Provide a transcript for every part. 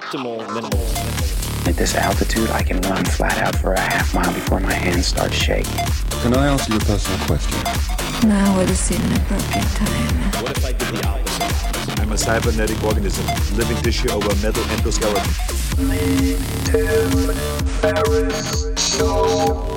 optimal minerals. At this altitude, I can run flat out for a half mile before my hands start shaking. Can I ask you a personal question? Now would seem an appropriate time. What if I did the opposite? I'm a cybernetic organism, living tissue over a metal endoskeleton. Tim Ferriss Show.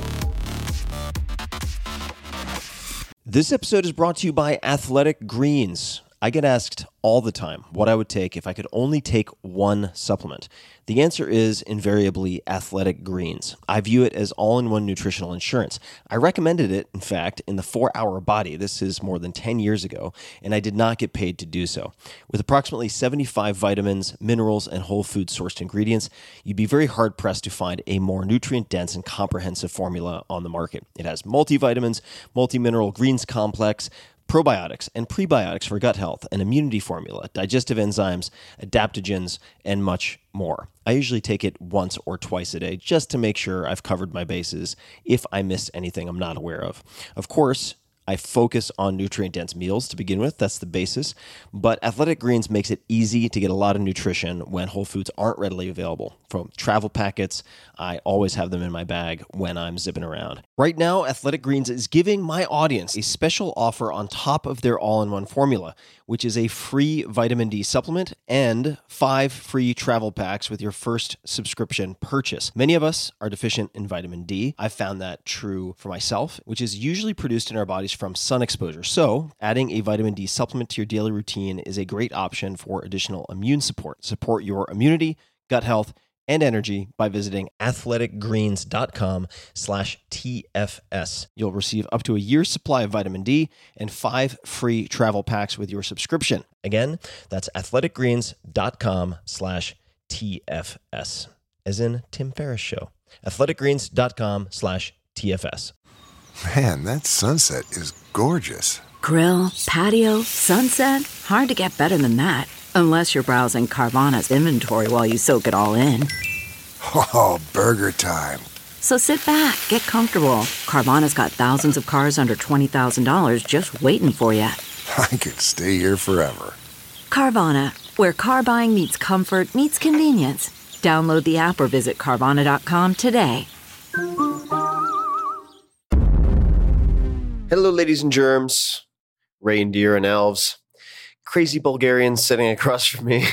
This episode is brought to you by Athletic Greens. I get asked all the time what I would take if I could only take one supplement. The answer is invariably Athletic Greens. I view it as all-in-one nutritional insurance. I recommended it, in fact, in the 4-Hour Body. This is more than 10 years ago, and I did not get paid to do so. With approximately 75 vitamins, minerals, and whole food sourced ingredients, you'd be very hard-pressed to find a more nutrient-dense and comprehensive formula on the market. It has multivitamins, multi-mineral greens complex, probiotics and prebiotics for gut health, an immunity formula, digestive enzymes, adaptogens, and much more. I usually take it once or twice a day just to make sure I've covered my bases if I missed anything I'm not aware of. Of course, I focus on nutrient-dense meals to begin with. That's the basis. But Athletic Greens makes it easy to get a lot of nutrition when whole foods aren't readily available. From travel packets, I always have them in my bag when I'm zipping around. Right now, Athletic Greens is giving my audience a special offer on top of their all-in-one formula, which is a free vitamin D supplement and 5 free travel packs with your first subscription purchase. Many of us are deficient in vitamin D. I've found that true for myself, which is usually produced in our bodies from sun exposure. So adding a vitamin D supplement to your daily routine is a great option for additional immune support. Support your immunity, gut health, and energy by visiting athleticgreens.com/TFS. You'll receive up to a year's supply of vitamin D and 5 free travel packs with your subscription. Again, that's athleticgreens.com/TFS, as in Tim Ferriss Show. athleticgreens.com/TFS. Man, that sunset is gorgeous. Grill, patio, sunset. Hard to get better than that. Unless you're browsing Carvana's inventory while you soak it all in. Oh, burger time. So sit back, get comfortable. Carvana's got thousands of cars under $20,000 just waiting for you. I could stay here forever. Carvana, where car buying meets comfort, meets convenience. Download the app or visit Carvana.com today. Hello, ladies and germs, reindeer and elves, crazy Bulgarians sitting across from me.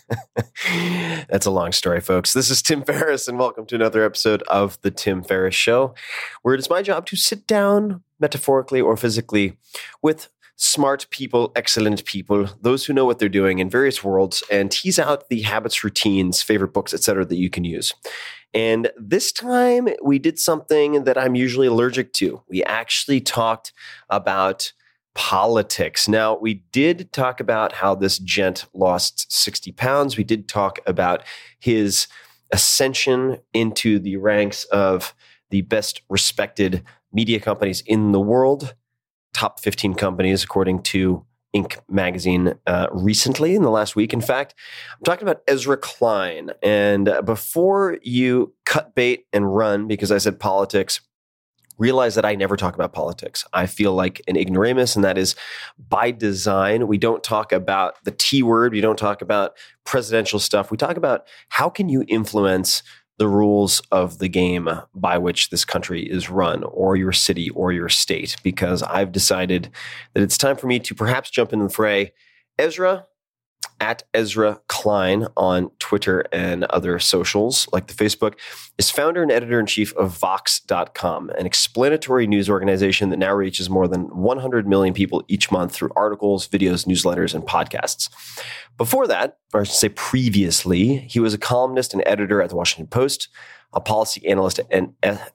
That's a long story, folks. This is Tim Ferriss, and welcome to another episode of The Tim Ferriss Show, where it is my job to sit down, metaphorically or physically, with smart people, excellent people, those who know what they're doing in various worlds, and tease out the habits, routines, favorite books, etc. that you can use. And this time we did something that I'm usually allergic to. We actually talked about politics. Now, we did talk about how this gent lost 60 pounds. We did talk about his ascension into the ranks of the best respected media companies in the world, top 15 companies, according to Inc. magazine recently in the last week. In fact, I'm talking about Ezra Klein. And before you cut bait and run because I said politics, realize that I never talk about politics. I feel like an ignoramus, and that is by design. We don't talk about the T word. We don't talk about presidential stuff. We talk about how can you influence the rules of the game by which this country is run, or your city, or your state, because I've decided that it's time for me to perhaps jump into the fray. Ezra, at Ezra Klein on Twitter and other socials like the Facebook, is founder and editor-in-chief of Vox.com, an explanatory news organization that now reaches more than 100 million people each month through articles, videos, newsletters, and podcasts. Before that, or I should say previously, he was a columnist and editor at the Washington Post, a policy analyst and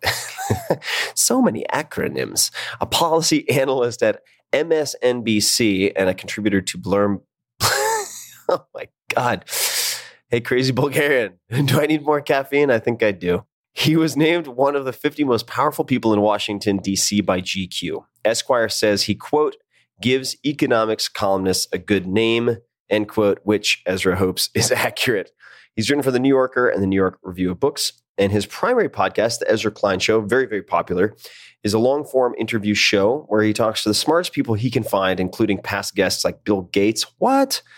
so many acronyms, a policy analyst at MSNBC, and a contributor to Blurm. Oh my God. Hey, crazy Bulgarian. Do I need more caffeine? I think I do. He was named one of the 50 most powerful people in Washington, D.C. by GQ. Esquire says he, quote, gives economics columnists a good name, end quote, which Ezra hopes is accurate. He's written for The New Yorker and the New York Review of Books. And his primary podcast, The Ezra Klein Show, very, very popular, is a long-form interview show where he talks to the smartest people he can find, including past guests like Bill Gates,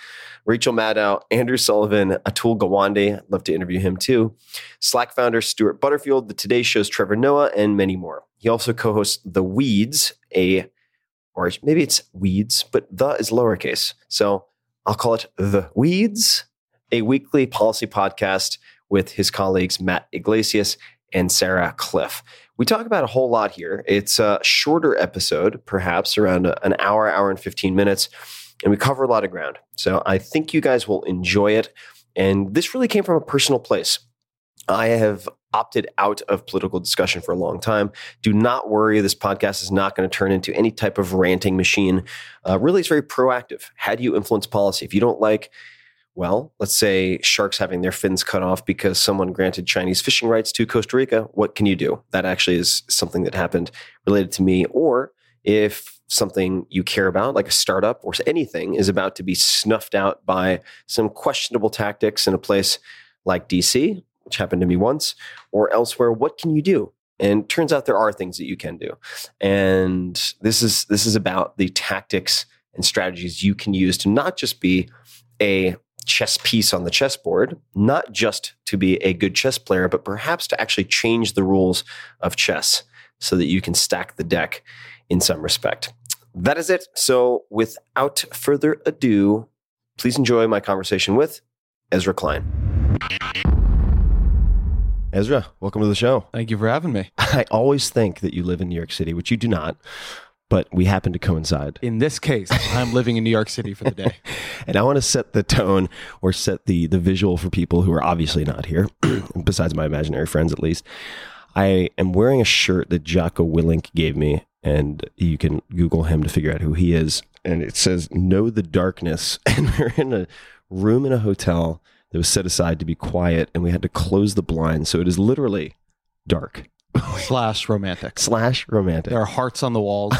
Rachel Maddow, Andrew Sullivan, Atul Gawande. I'd love to interview him too. Slack founder Stuart Butterfield, the Today Show's Trevor Noah, and many more. He also co-hosts The Weeds, or maybe it's Weeds, but the is lowercase. So I'll call it The Weeds, a weekly policy podcast with his colleagues Matt Iglesias and Sarah Cliff. We talk about a whole lot here. It's a shorter episode, perhaps around an hour and 15 minutes, and we cover a lot of ground. So I think you guys will enjoy it. And this really came from a personal place. I have opted out of political discussion for a long time. Do not worry. This podcast is not going to turn into any type of ranting machine. Really, it's very proactive. How do you influence policy? If you don't like, well, let's say sharks having their fins cut off because someone granted Chinese fishing rights to Costa Rica, what can you do? That actually is something that happened related to me. Or if something you care about, like a startup or anything, is about to be snuffed out by some questionable tactics in a place like DC, which happened to me once, or elsewhere, what can you do? And turns out there are things that you can do. And this is about the tactics and strategies you can use to not just be a chess piece on the chessboard, not just to be a good chess player, but perhaps to actually change the rules of chess so that you can stack the deck in some respect. That is it. So without further ado, please enjoy my conversation with Ezra Klein. Ezra, welcome to the show. Thank you for having me. I always think that you live in New York City, which you do not, but we happen to coincide. In this case, I'm living in New York City for the day. And I want to set the tone or set the visual for people who are obviously not here, besides my imaginary friends at least. I am wearing a shirt that Jocko Willink gave me, and you can Google him to figure out who he is. And it says, "Know the darkness." And we're in a room in a hotel that was set aside to be quiet, and we had to close the blinds. So it is literally dark. / romantic. / romantic. There are hearts on the walls.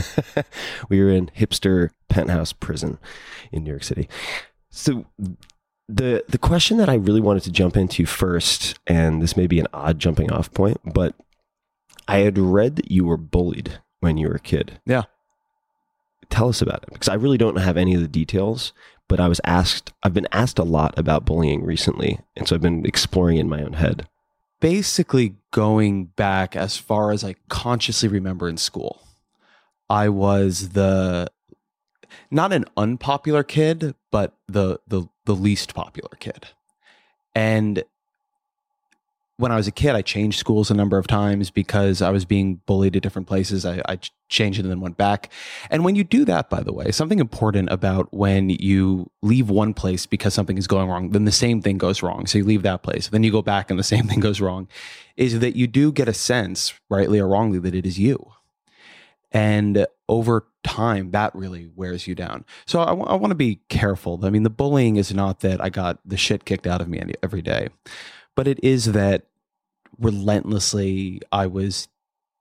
We were in hipster penthouse prison in New York City. So the question that I really wanted to jump into first, and this may be an odd jumping off point, but I had read that you were bullied when you were a kid. Yeah. Tell us about it, because I really don't have any of the details, but I've been asked a lot about bullying recently, and so I've been exploring in my own head. Basically, going back as far as I consciously remember in school, I was not an unpopular kid, but the least popular kid. And when I was a kid, I changed schools a number of times because I was being bullied at different places. I changed and then went back. And when you do that, by the way, something important about when you leave one place because something is going wrong, then the same thing goes wrong. So you leave that place, then you go back and the same thing goes wrong, is that you do get a sense, rightly or wrongly, that it is you. And over time, that really wears you down. So I want to be careful. I mean, the bullying is not that I got the shit kicked out of me every day, but it is that relentlessly I was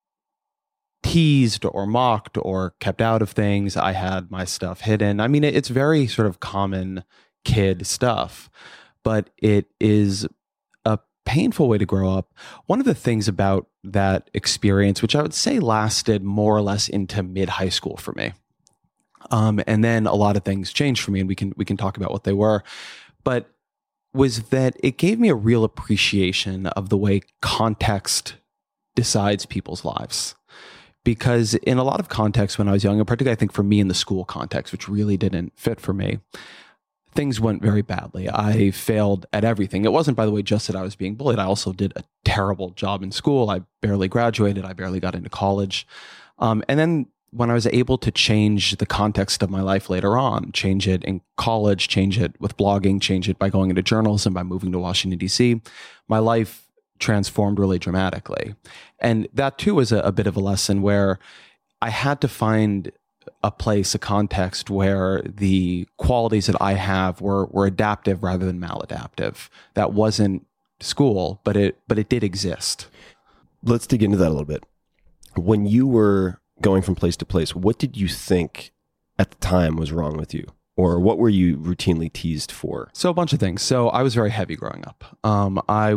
teased or mocked or kept out of things. I had my stuff hidden. I mean, it's very sort of common kid stuff, but it is a painful way to grow up. One of the things about that experience, which I would say lasted more or less into mid-high school for me, and then a lot of things changed for me, and we can talk about what they were, but was that it gave me a real appreciation of the way context decides people's lives. Because in a lot of contexts when I was young, and particularly I think for me in the school context, which really didn't fit for me, things went very badly. I failed at everything. It wasn't, by the way, just that I was being bullied. I also did a terrible job in school. I barely graduated. I barely got into college. And then when I was able to change the context of my life later on, change it in college, change it with blogging, change it by going into journalism, by moving to Washington, D.C., my life transformed really dramatically. And that too was a bit of a lesson where I had to find a place, a context where the qualities that I have were adaptive rather than maladaptive. That wasn't school, but it did exist. Let's dig into that a little bit. When you were going from place to place, what did you think at the time was wrong with you? Or what were you routinely teased for? So a bunch of things. So I was very heavy growing up. I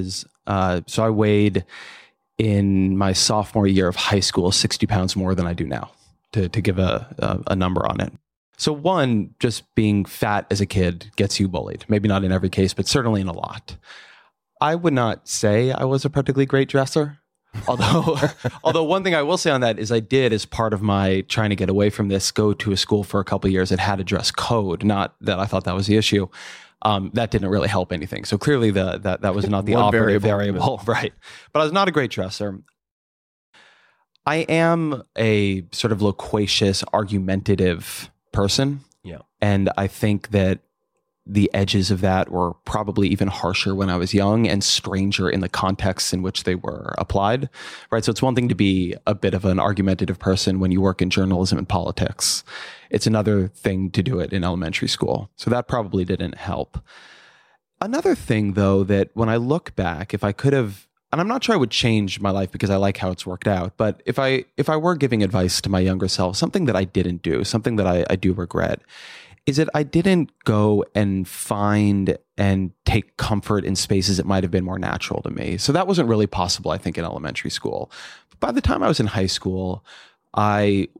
weighed in my sophomore year of high school 60 pounds more than I do now, to give a number on it. So one, just being fat as a kid gets you bullied. Maybe not in every case, but certainly in a lot. I would not say I was a particularly great dresser. Although one thing I will say on that is I did, as part of my trying to get away from this, go to a school for a couple of years that had a dress code. Not that I thought that was the issue. That didn't really help anything. So clearly that was not the operative variable. Right. But I was not a great dresser. I am a sort of loquacious, argumentative person. Yeah. And I think that the edges of that were probably even harsher when I was young and stranger in the contexts in which they were applied. Right. So it's one thing to be a bit of an argumentative person when you work in journalism and politics. It's another thing to do it in elementary school. So that probably didn't help. Another thing, though, that when I look back, if I could have, and I'm not sure I would change my life because I like how it's worked out, but if I were giving advice to my younger self, something that I didn't do, something that I do regret, is that I didn't go and find and take comfort in spaces that might have been more natural to me. So that wasn't really possible, I think, in elementary school. But by the time I was in high school, I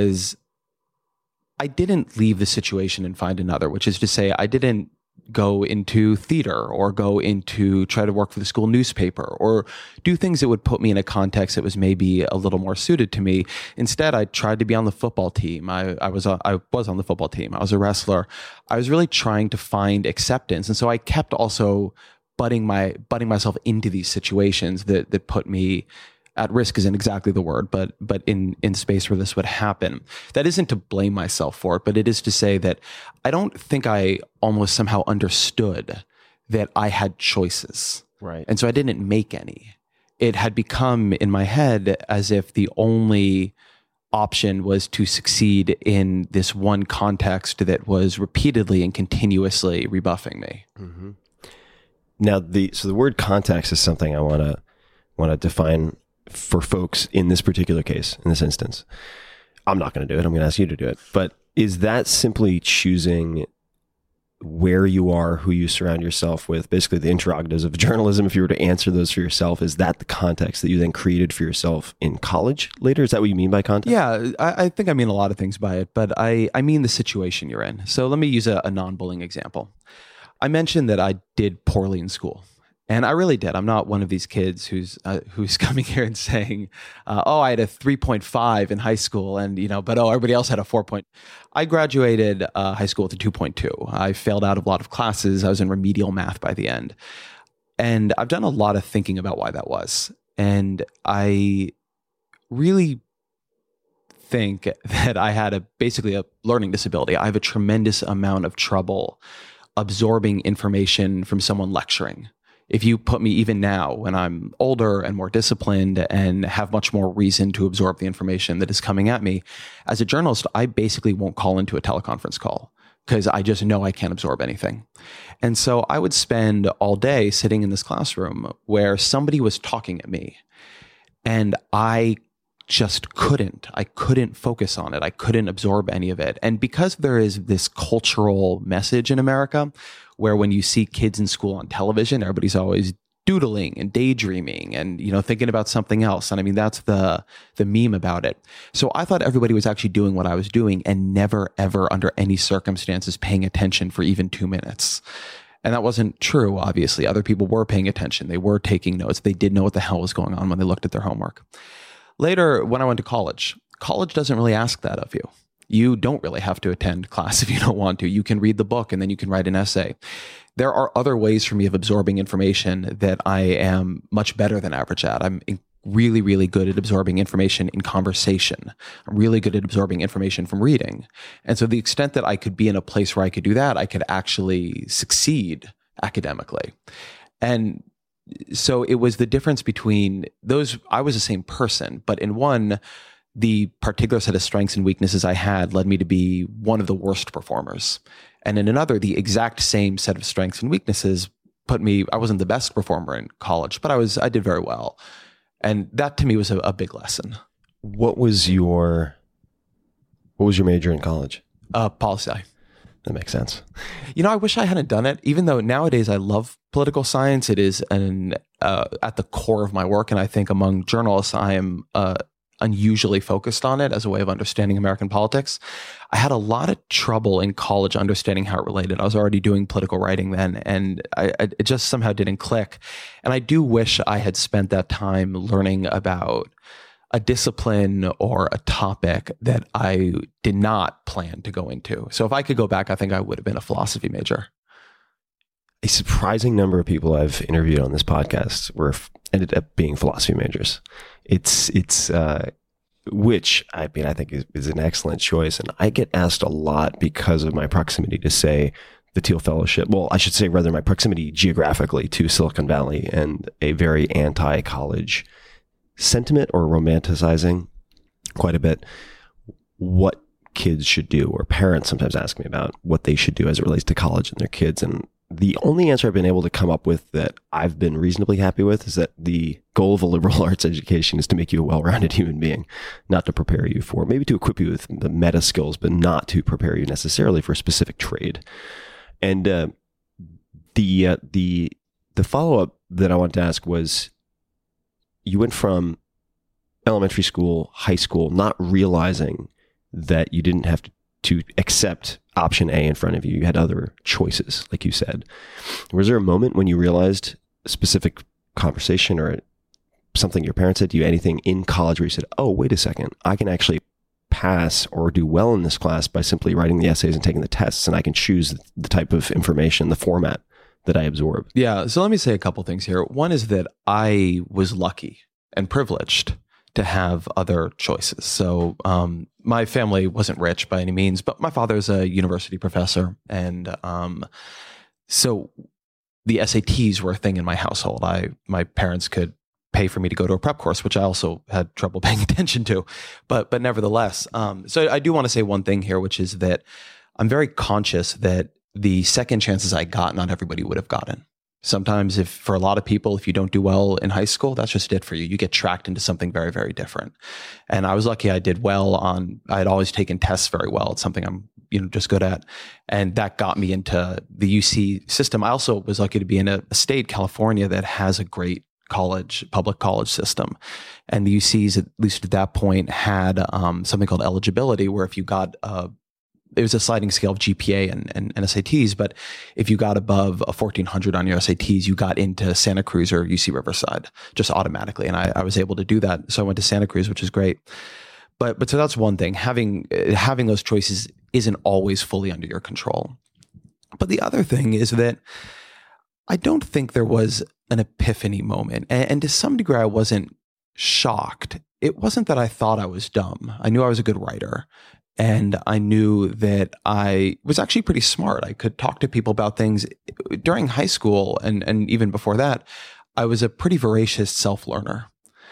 didn't leave the situation and find another, which is to say I didn't go into theater or go into try to work for the school newspaper or do things that would put me in a context that was maybe a little more suited to me. Instead, I tried to be on the football team. I was on the football team. I was a wrestler. I was really trying to find acceptance. And so I kept also butting myself into these situations that put me at risk isn't exactly the word, but in space where this would happen. That isn't to blame myself for it, but it is to say that I don't think I almost somehow understood that I had choices. Right. And so I didn't make any. It had become in my head as if the only option was to succeed in this one context that was repeatedly and continuously rebuffing me. Mm-hmm. Now, the word context is something I want to define for folks in this particular case, in this instance. I'm not going to do it. I'm going to ask you to do it. But is that simply choosing where you are, who you surround yourself with, basically the interrogatives of journalism? If you were to answer those for yourself, is that the context that you then created for yourself in college later? Is that what you mean by context? Yeah, I think I mean a lot of things by it, but I mean the situation you're in. So let me use a non-bullying example. I mentioned that I did poorly in school. And I really did. I'm not one of these kids who's coming here and saying, I had a 3.5 in high school but everybody else had a 4. I graduated high school with a 2.2. I failed out of a lot of classes. I was in remedial math by the end. And I've done a lot of thinking about why that was. And I really think that I had basically a learning disability. I have a tremendous amount of trouble absorbing information from someone lecturing. If you put me even now when I'm older and more disciplined and have much more reason to absorb the information that is coming at me, as a journalist, I basically won't call into a teleconference call because I just know I can't absorb anything. And so I would spend all day sitting in this classroom where somebody was talking at me and I just couldn't focus on it. I couldn't absorb any of it. And because there is this cultural message in America where when you see kids in school on television, everybody's always doodling and daydreaming and, thinking about something else. And I mean, that's the meme about it. So I thought everybody was actually doing what I was doing and never, ever under any circumstances paying attention for even 2 minutes. And that wasn't true, obviously. Other people were paying attention. They were taking notes. They did know what the hell was going on when they looked at their homework. Later, when I went to college doesn't really ask that of you. You don't really have to attend class if you don't want to. You can read the book and then you can write an essay. There are other ways for me of absorbing information that I am much better than average at. I'm really, really good at absorbing information in conversation. I'm really good at absorbing information from reading. And so the extent that I could be in a place where I could do that, I could actually succeed academically. And so it was the difference between those. I was the same person, but in one, the particular set of strengths and weaknesses I had led me to be one of the worst performers. And in another, the exact same set of strengths and weaknesses I wasn't the best performer in college, but I did very well. And that to me was a big lesson. What was your major in college? Poli-sci. That makes sense. I wish I hadn't done it, even though nowadays I love political science. It is at the core of my work. And I think among journalists, I am unusually focused on it as a way of understanding American politics. I had a lot of trouble in college understanding how it related. I was already doing political writing then, and it just somehow didn't click. And I do wish I had spent that time learning about a discipline or a topic that I did not plan to go into. So if I could go back, I think I would have been a philosophy major. A surprising number of people I've interviewed on this podcast ended up being philosophy majors. Which I think is an excellent choice. And I get asked a lot because of my proximity to, say, the Thiel Fellowship. Well, I should say rather my proximity geographically to Silicon Valley and a very anti-college sentiment, or romanticizing quite a bit what kids should do, or parents sometimes ask me about what they should do as it relates to college and their kids. And the only answer I've been able to come up with that I've been reasonably happy with is that the goal of a liberal arts education is to make you a well-rounded human being, not to prepare you for, maybe to equip you with the meta skills, but not to prepare you necessarily for a specific trade. And the follow-up that I wanted to ask was, you went from elementary school, high school, not realizing that you didn't have to accept option A in front of you. You had other choices, like you said. Was there a moment when you realized a specific conversation or something your parents said to you, anything in college where you said, oh, wait a second, I can actually pass or do well in this class by simply writing the essays and taking the tests, and I can choose the type of information, the format that I absorb? Yeah. So let me say a couple things here. One is that I was lucky and privileged to have other choices. So my family wasn't rich by any means, but my father's a university professor. And so the SATs were a thing in my household. My parents could pay for me to go to a prep course, which I also had trouble paying attention to. But nevertheless, so I do want to say one thing here, which is that I'm very conscious that the second chances I got, not everybody would have gotten. Sometimes for a lot of people, if you don't do well in high school, that's just it for you. You get tracked into something very, very different. And I was lucky I did well I had always taken tests very well. It's something I'm just good at. And that got me into the UC system. I also was lucky to be in a state, California, that has a great public college system. And the UCs, at least at that point, had something called eligibility, where if you got it was a sliding scale of GPA and SATs, but if you got above a 1400 on your SATs, you got into Santa Cruz or UC Riverside just automatically. And I was able to do that. So I went to Santa Cruz, which is great. But so that's one thing. Having those choices isn't always fully under your control. But the other thing is that I don't think there was an epiphany moment. And to some degree, I wasn't shocked. It wasn't that I thought I was dumb. I knew I was a good writer. And I knew that I was actually pretty smart. I could talk to people about things. During high school and even before that, I was a pretty voracious self-learner.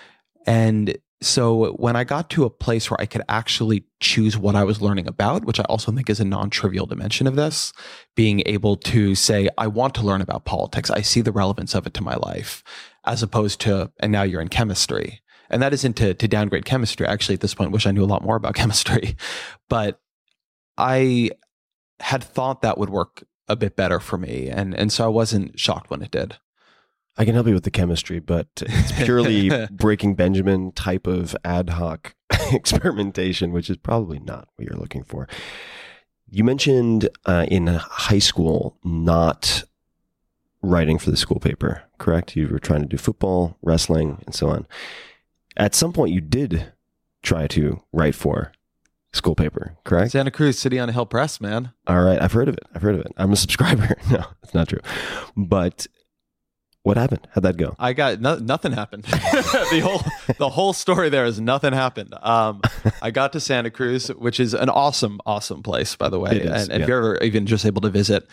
And so when I got to a place where I could actually choose what I was learning about, which I also think is a non-trivial dimension of this, being able to say, I want to learn about politics. I see the relevance of it to my life, as opposed to, and now you're in chemistry. And that isn't to downgrade chemistry. Actually, at this point, wish I knew a lot more about chemistry. But I had thought that would work a bit better for me. And so I wasn't shocked when it did. I can help you with the chemistry, but it's purely Breaking Benjamin type of ad hoc experimentation, which is probably not what you're looking for. You mentioned in high school not writing for the school paper, correct? You were trying to do football, wrestling, and so on. At some point, you did try to write for school paper, correct? Santa Cruz City on a Hill Press, man. All right. I've heard of it. I'm a subscriber. No, it's not true. But what happened? How'd that go? I got nothing happened. The whole story there is nothing happened. I got to Santa Cruz, which is an awesome place, by the way. It is, and if you're ever even just able to visit,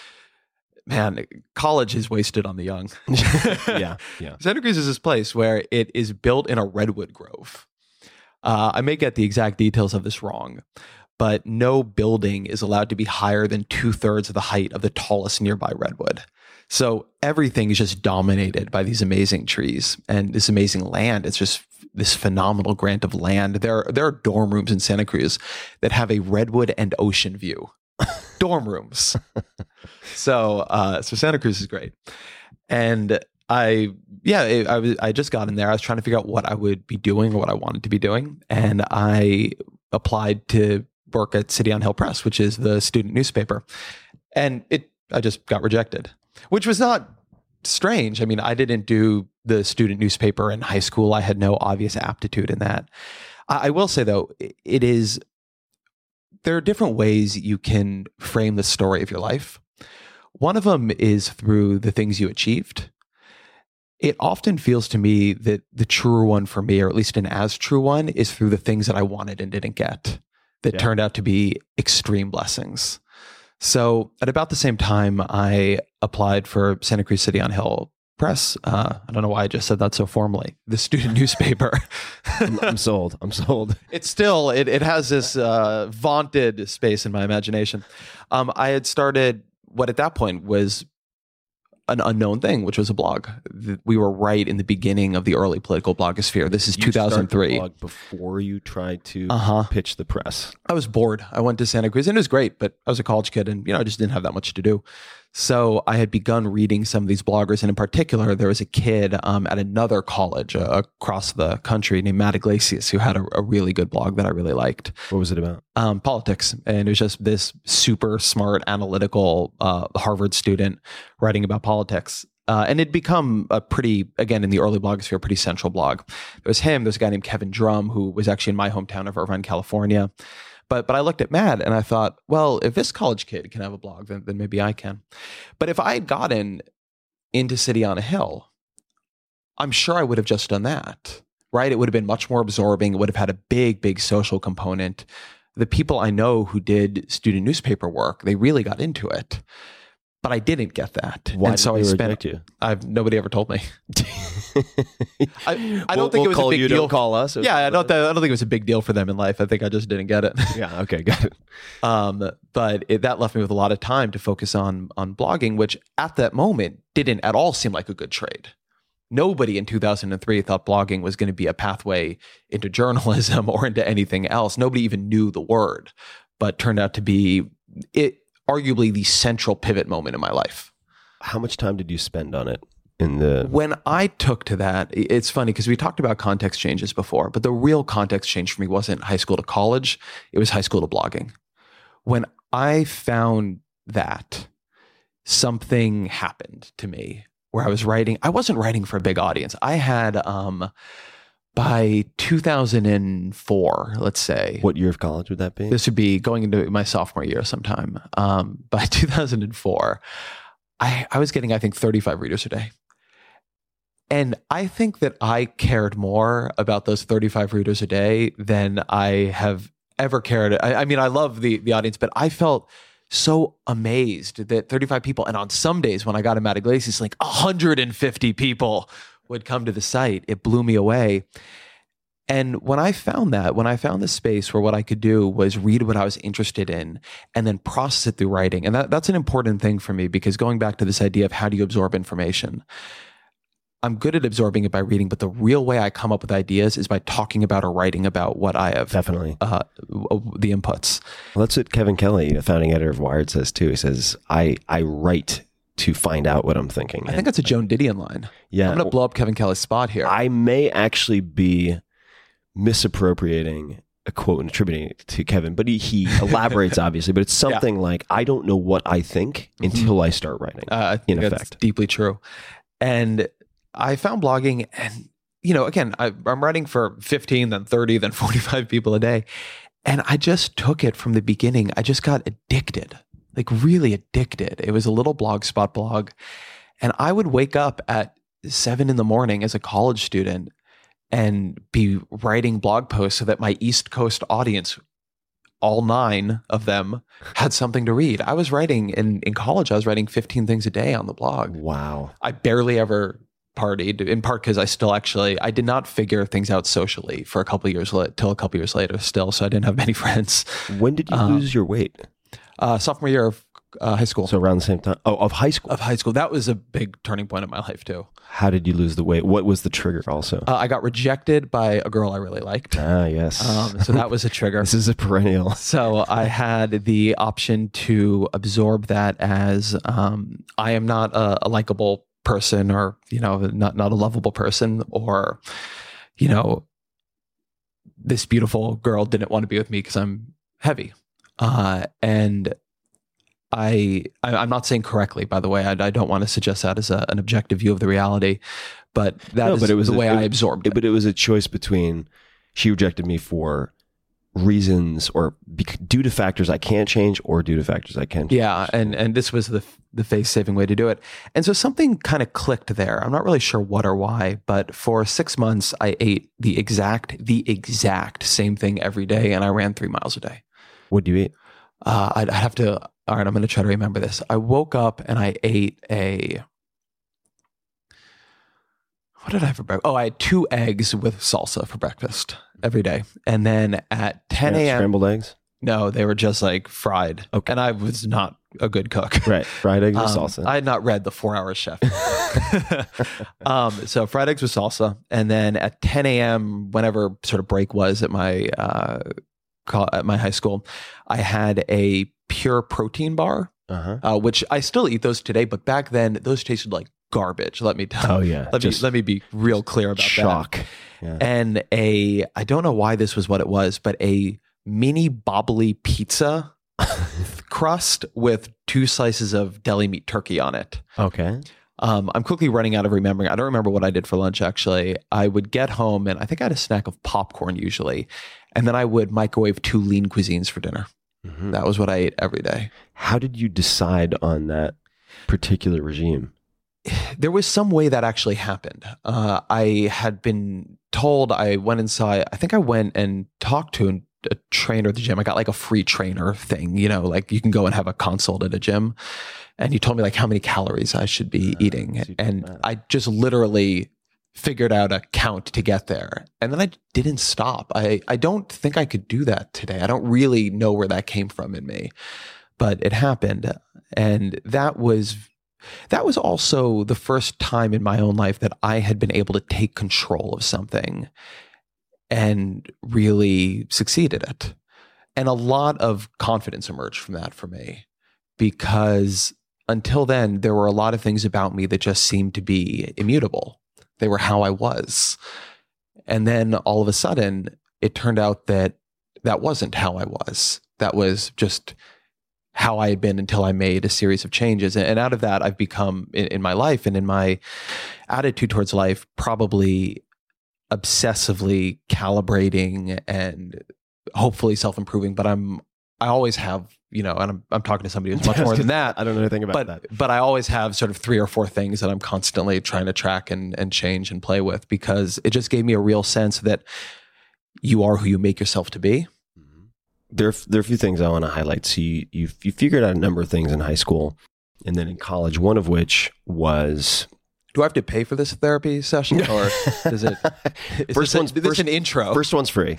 man, college is wasted on the young. Yeah. Santa Cruz is this place where it is built in a redwood grove. I may get the exact details of this wrong, but no building is allowed to be higher than 2/3 of the height of the tallest nearby redwood. So everything is just dominated by these amazing trees and this amazing land. It's just this phenomenal grant of land. There are dorm rooms in Santa Cruz that have a redwood and ocean view. Dorm rooms. So Santa Cruz is great. And I just got in there. I was trying to figure out what I would be doing or what I wanted to be doing. And I applied to work at City on Hill Press, which is the student newspaper. And I just got rejected, which was not strange. I mean, I didn't do the student newspaper in high school. I had no obvious aptitude in that. I will say though, there are different ways you can frame the story of your life. One of them is through the things you achieved. It often feels to me that the truer one for me, or at least an as true one, is through the things that I wanted and didn't get that turned out to be extreme blessings. So at about the same time, I applied for Santa Cruz City on Hill Press. I don't know why I just said that so formally. The student newspaper. I'm sold. It's still, it has this vaunted space in my imagination. I had started what at that point was an unknown thing, which was a blog. We were right in the beginning of the early political blogosphere. This is 2003. You started the blog before you tried to pitch the press. I was bored. I went to Santa Cruz and it was great, but I was a college kid and I just didn't have that much to do. So I had begun reading some of these bloggers, and in particular, there was a kid at another college across the country named Matt Iglesias who had a really good blog that I really liked. What was it about? Politics. And it was just this super smart, analytical Harvard student writing about politics. And it'd become a pretty, again, in the early blogosphere, pretty central blog. It was him. There's a guy named Kevin Drum, who was actually in my hometown of Irvine, California. But I looked at Matt and I thought, well, if this college kid can have a blog, then maybe I can. But if I had gotten into City on a Hill, I'm sure I would have just done that, right? It would have been much more absorbing. It would have had a big, big social component. The people I know who did student newspaper work, they really got into it. But I didn't get that. Why and so did I they spent, reject you? Nobody ever told me. I don't think we'll it was call a big you, deal. Don't call us. Yeah, I don't think it was a big deal for them in life. I think I just didn't get it. Yeah, okay, got it. But that left me with a lot of time to focus on blogging, which at that moment didn't at all seem like a good trade. Nobody in 2003 thought blogging was going to be a pathway into journalism or into anything else. Nobody even knew the word, but turned out to be arguably the central pivot moment in my life. How much time did you spend on it? When I took to that, it's funny because we talked about context changes before, but the real context change for me wasn't high school to college. It was high school to blogging. When I found that, something happened to me where I was writing. I wasn't writing for a big audience. I had, by 2004, let's say. What year of college would that be? This would be going into my sophomore year sometime. By 2004, I was getting, I think, 35 readers a day. And I think that I cared more about those 35 readers a day than I have ever cared. I mean, I love the audience, but I felt so amazed that 35 people, and on some days when I got him at Iglesias, like 150 people would come to the site. It blew me away. And when I found this space where what I could do was read what I was interested in and then process it through writing. And that's an important thing for me, because going back to this idea of how do you absorb information, I'm good at absorbing it by reading, but the real way I come up with ideas is by talking about or writing about what I have. Definitely. The inputs. Well, that's what Kevin Kelly, a founding editor of Wired, says too. He says, I write to find out what I'm thinking. I think that's a Joan Didion line. Yeah. I'm going to blow up Kevin Kelly's spot here. I may actually be misappropriating a quote and attributing it to Kevin, but he elaborates obviously, but it's something like, I don't know what I think until I start writing. I think that's deeply true. And I found blogging, and, again, I'm writing for 15, then 30, then 45 people a day. And I just took it from the beginning. I just got addicted, like really addicted. It was a little blogspot blog. And I would wake up at 7 a.m. as a college student and be writing blog posts so that my East Coast audience, all 9 of them, had something to read. I was writing in college. I was writing 15 things a day on the blog. Wow. I barely ever partied, in part because I did not figure things out socially for a couple of years later still. So I didn't have many friends. When did you lose your weight? Sophomore year of high school. So around the same time? Oh, of high school. Of high school. That was a big turning point in my life too. How did you lose the weight? What was the trigger also? I got rejected by a girl I really liked. Ah, yes. So that was a trigger. This is a perennial. So I had the option to absorb that as I am not a likable person, or, not a lovable person, or, this beautiful girl didn't want to be with me because I'm heavy. And I'm not saying correctly, by the way. I don't want to suggest that as an objective view of the reality, but it was the way I absorbed it. But it was a choice between she rejected me for reasons or due to factors I can't change or due to factors I can change. Yeah, and this was the face-saving way to do it. And so something kind of clicked there. I'm not really sure what or why, but for 6 months I ate the exact same thing every day, and I ran 3 miles a day. What do you eat? I'd have to. All right, I'm going to try to remember this. I woke up and I ate what did I have for breakfast? Oh, I had 2 eggs with salsa for breakfast every day. And then at 10 a.m. Scrambled eggs? No, they were just like fried. Okay. And I was not a good cook. Right. Fried eggs with salsa. I had not read the 4-Hour Chef. So fried eggs with salsa. And then at 10 a.m., whenever sort of break was at my high school, I had a pure protein bar, which I still eat those today. But back then, those tasted like garbage. Let me tell you. Oh yeah. Let me be real clear about shock. that. Yeah. And I don't know why this was what it was, but a mini bobbly pizza crust with 2 slices of deli meat turkey on it. Okay. I'm quickly running out of remembering. I don't remember what I did for lunch, actually. I would get home and I think I had a snack of popcorn usually. And then I would microwave 2 lean cuisines for dinner. Mm-hmm. That was what I ate every day. How did you decide on that particular regime? There was some way that actually happened. I had been told, I went inside, I think I went and talked to a trainer at the gym. I got like a free trainer thing, like you can go and have a consult at a gym. And he told me like how many calories I should be eating. And I just literally figured out a count to get there. And then I didn't stop. I don't think I could do that today. I don't really know where that came from in me, but it happened. And that was also the first time in my own life that I had been able to take control of something and really succeed at it. And a lot of confidence emerged from that for me, because until then, there were a lot of things about me that just seemed to be immutable. They were how I was. And then all of a sudden, it turned out that that wasn't how I was. That was just how I had been until I made a series of changes. And out of that, I've become, in my life and in my attitude towards life, probably obsessively calibrating and hopefully self-improving. But I always have, and I'm talking to somebody who's much more than that. I don't know anything about that. But I always have sort of 3 or 4 things that I'm constantly trying to track and change and play with, because it just gave me a real sense that you are who you make yourself to be. There are a few things I want to highlight. So you figured out a number of things in high school and then in college, one of which was... Do I have to pay for this therapy session, or is it... Is an intro? First one's free.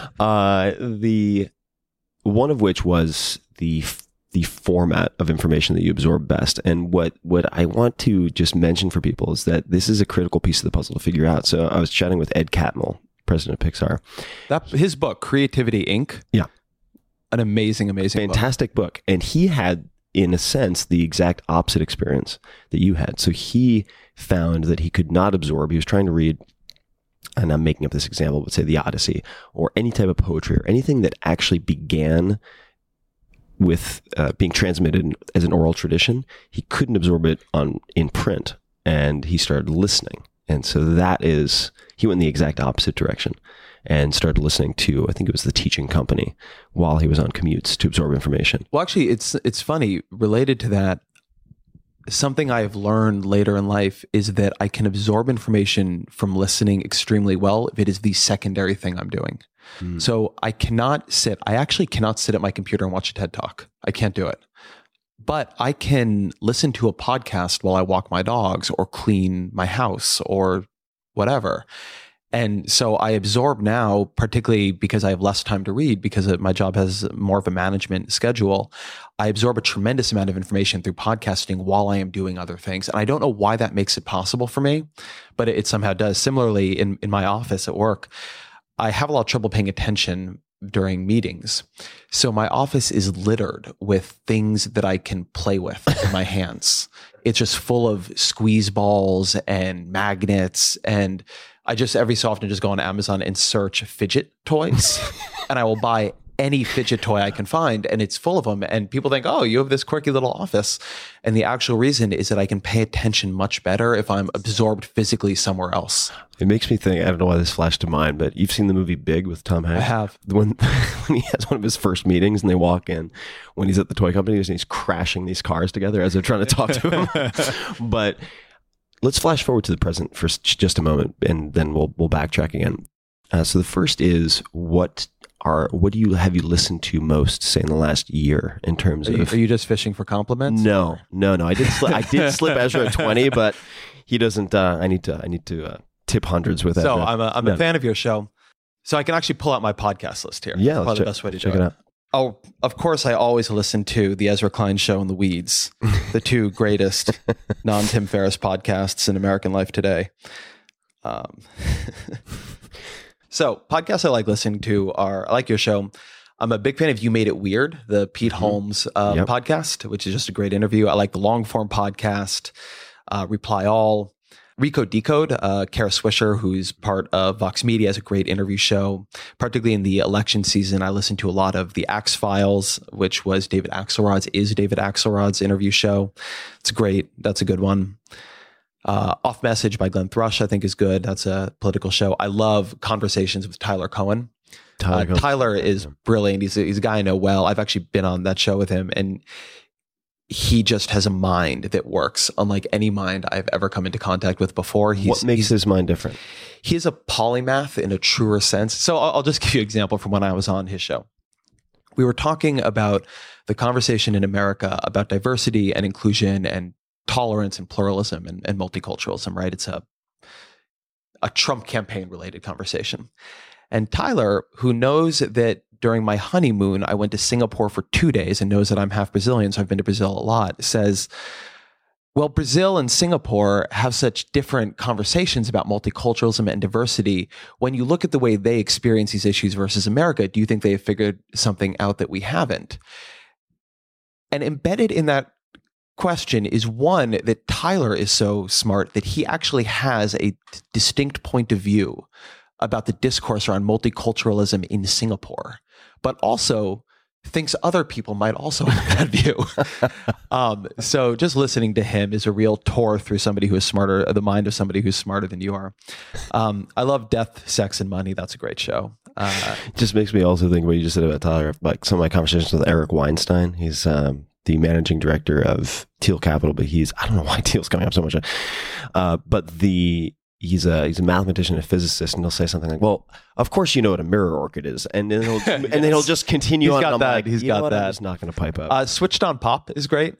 The one of which was the format of information that you absorb best. And what I want to just mention for people is that this is a critical piece of the puzzle to figure out. So I was chatting with Ed Catmull, president of Pixar. His book, Creativity Inc. Yeah. An amazing fantastic book. And he had, in a sense, the exact opposite experience that you had. So he found that he could not absorb. He was trying to read, and I'm making up this example, but say the Odyssey or any type of poetry or anything that actually began with being transmitted as an oral tradition. He couldn't absorb it in print, and he started listening. And so he went in the exact opposite direction and started listening to, I think it was The Teaching Company, while he was on commutes to absorb information. Well, actually, it's funny, related to that, something I've learned later in life is that I can absorb information from listening extremely well if it is the secondary thing I'm doing. So I actually cannot sit at my computer and watch a TED Talk. I can't do it. But I can listen to a podcast while I walk my dogs or clean my house or whatever. And so I absorb now, particularly because I have less time to read, because my job has more of a management schedule. I absorb a tremendous amount of information through podcasting while I am doing other things. And I don't know why that makes it possible for me, but it somehow does. Similarly, in my office at work, I have a lot of trouble paying attention during meetings. So my office is littered with things that I can play with in my hands. It's just full of squeeze balls and magnets. And I just every so often just go on Amazon and search fidget toys. And I will buy any fidget toy I can find, and it's full of them. And people think, oh, you have this quirky little office. And the actual reason is that I can pay attention much better if I'm absorbed physically somewhere else. It makes me think, I don't know why this flashed to mind, but you've seen the movie Big with Tom Hanks? I have. When he has one of his first meetings and they walk in when he's at the toy company and he's crashing these cars together as they're trying to talk to him. But let's flash forward to the present for just a moment, and then we'll backtrack again. So the first is, what do you listened to most, say, in the last year in terms of? Are you just fishing for compliments? No. I did slip Ezra a 20, but he doesn't. I need to tip hundreds with Ezra. So I'm a fan of your show, so I can actually pull out my podcast list here. Yeah, probably the best way to check it out. Oh, of course, I always listen to the Ezra Klein Show and The Weeds, the two greatest non-Tim Ferriss podcasts in American life today. So podcasts I like listening to are, I like your show. I'm a big fan of You Made It Weird, the Pete Holmes podcast, which is just a great interview. I like the long form podcast, Reply All. Rico Decode, Kara Swisher, who's part of Vox Media, has a great interview show. Particularly in the election season, I listen to a lot of The Axe Files, which was David Axelrod's interview show. It's great. That's a good one. Off Message by Glenn Thrush, I think, is good. That's a political show. I love Conversations with Tyler Cohen. Tyler is brilliant. He's a guy I know well. I've actually been on that show with him, and he just has a mind that works unlike any mind I've ever come into contact with before. What makes his mind different? He is a polymath in a truer sense. So I'll just give you an example from when I was on his show. We were talking about the conversation in America about diversity and inclusion and tolerance and pluralism and multiculturalism, right? It's a Trump campaign related conversation. And Tyler, who knows that during my honeymoon, I went to Singapore for 2 days and knows that I'm half Brazilian, so I've been to Brazil a lot, says, well, Brazil and Singapore have such different conversations about multiculturalism and diversity. When you look at the way they experience these issues versus America, do you think they have figured something out that we haven't? And embedded in that question is one that Tyler is so smart that he actually has a distinct point of view about the discourse around multiculturalism in Singapore, but also thinks other people might also have that view. So just listening to him is a real tour through somebody who is smarter, the mind of somebody who's smarter than you are. I love Death, Sex, and Money. That's a great show. It just makes me also think what you just said about Tyler, like some of my conversations with Eric Weinstein. He's the managing director of Teal Capital, but I don't know why Teal's coming up so much. But he's a mathematician and a physicist, and he'll say something like, well, of course you know what a mirror orchid is. And then he'll just continue on. He's got that. He's got that. I'm just not going to pipe up. Switched on Pop is great,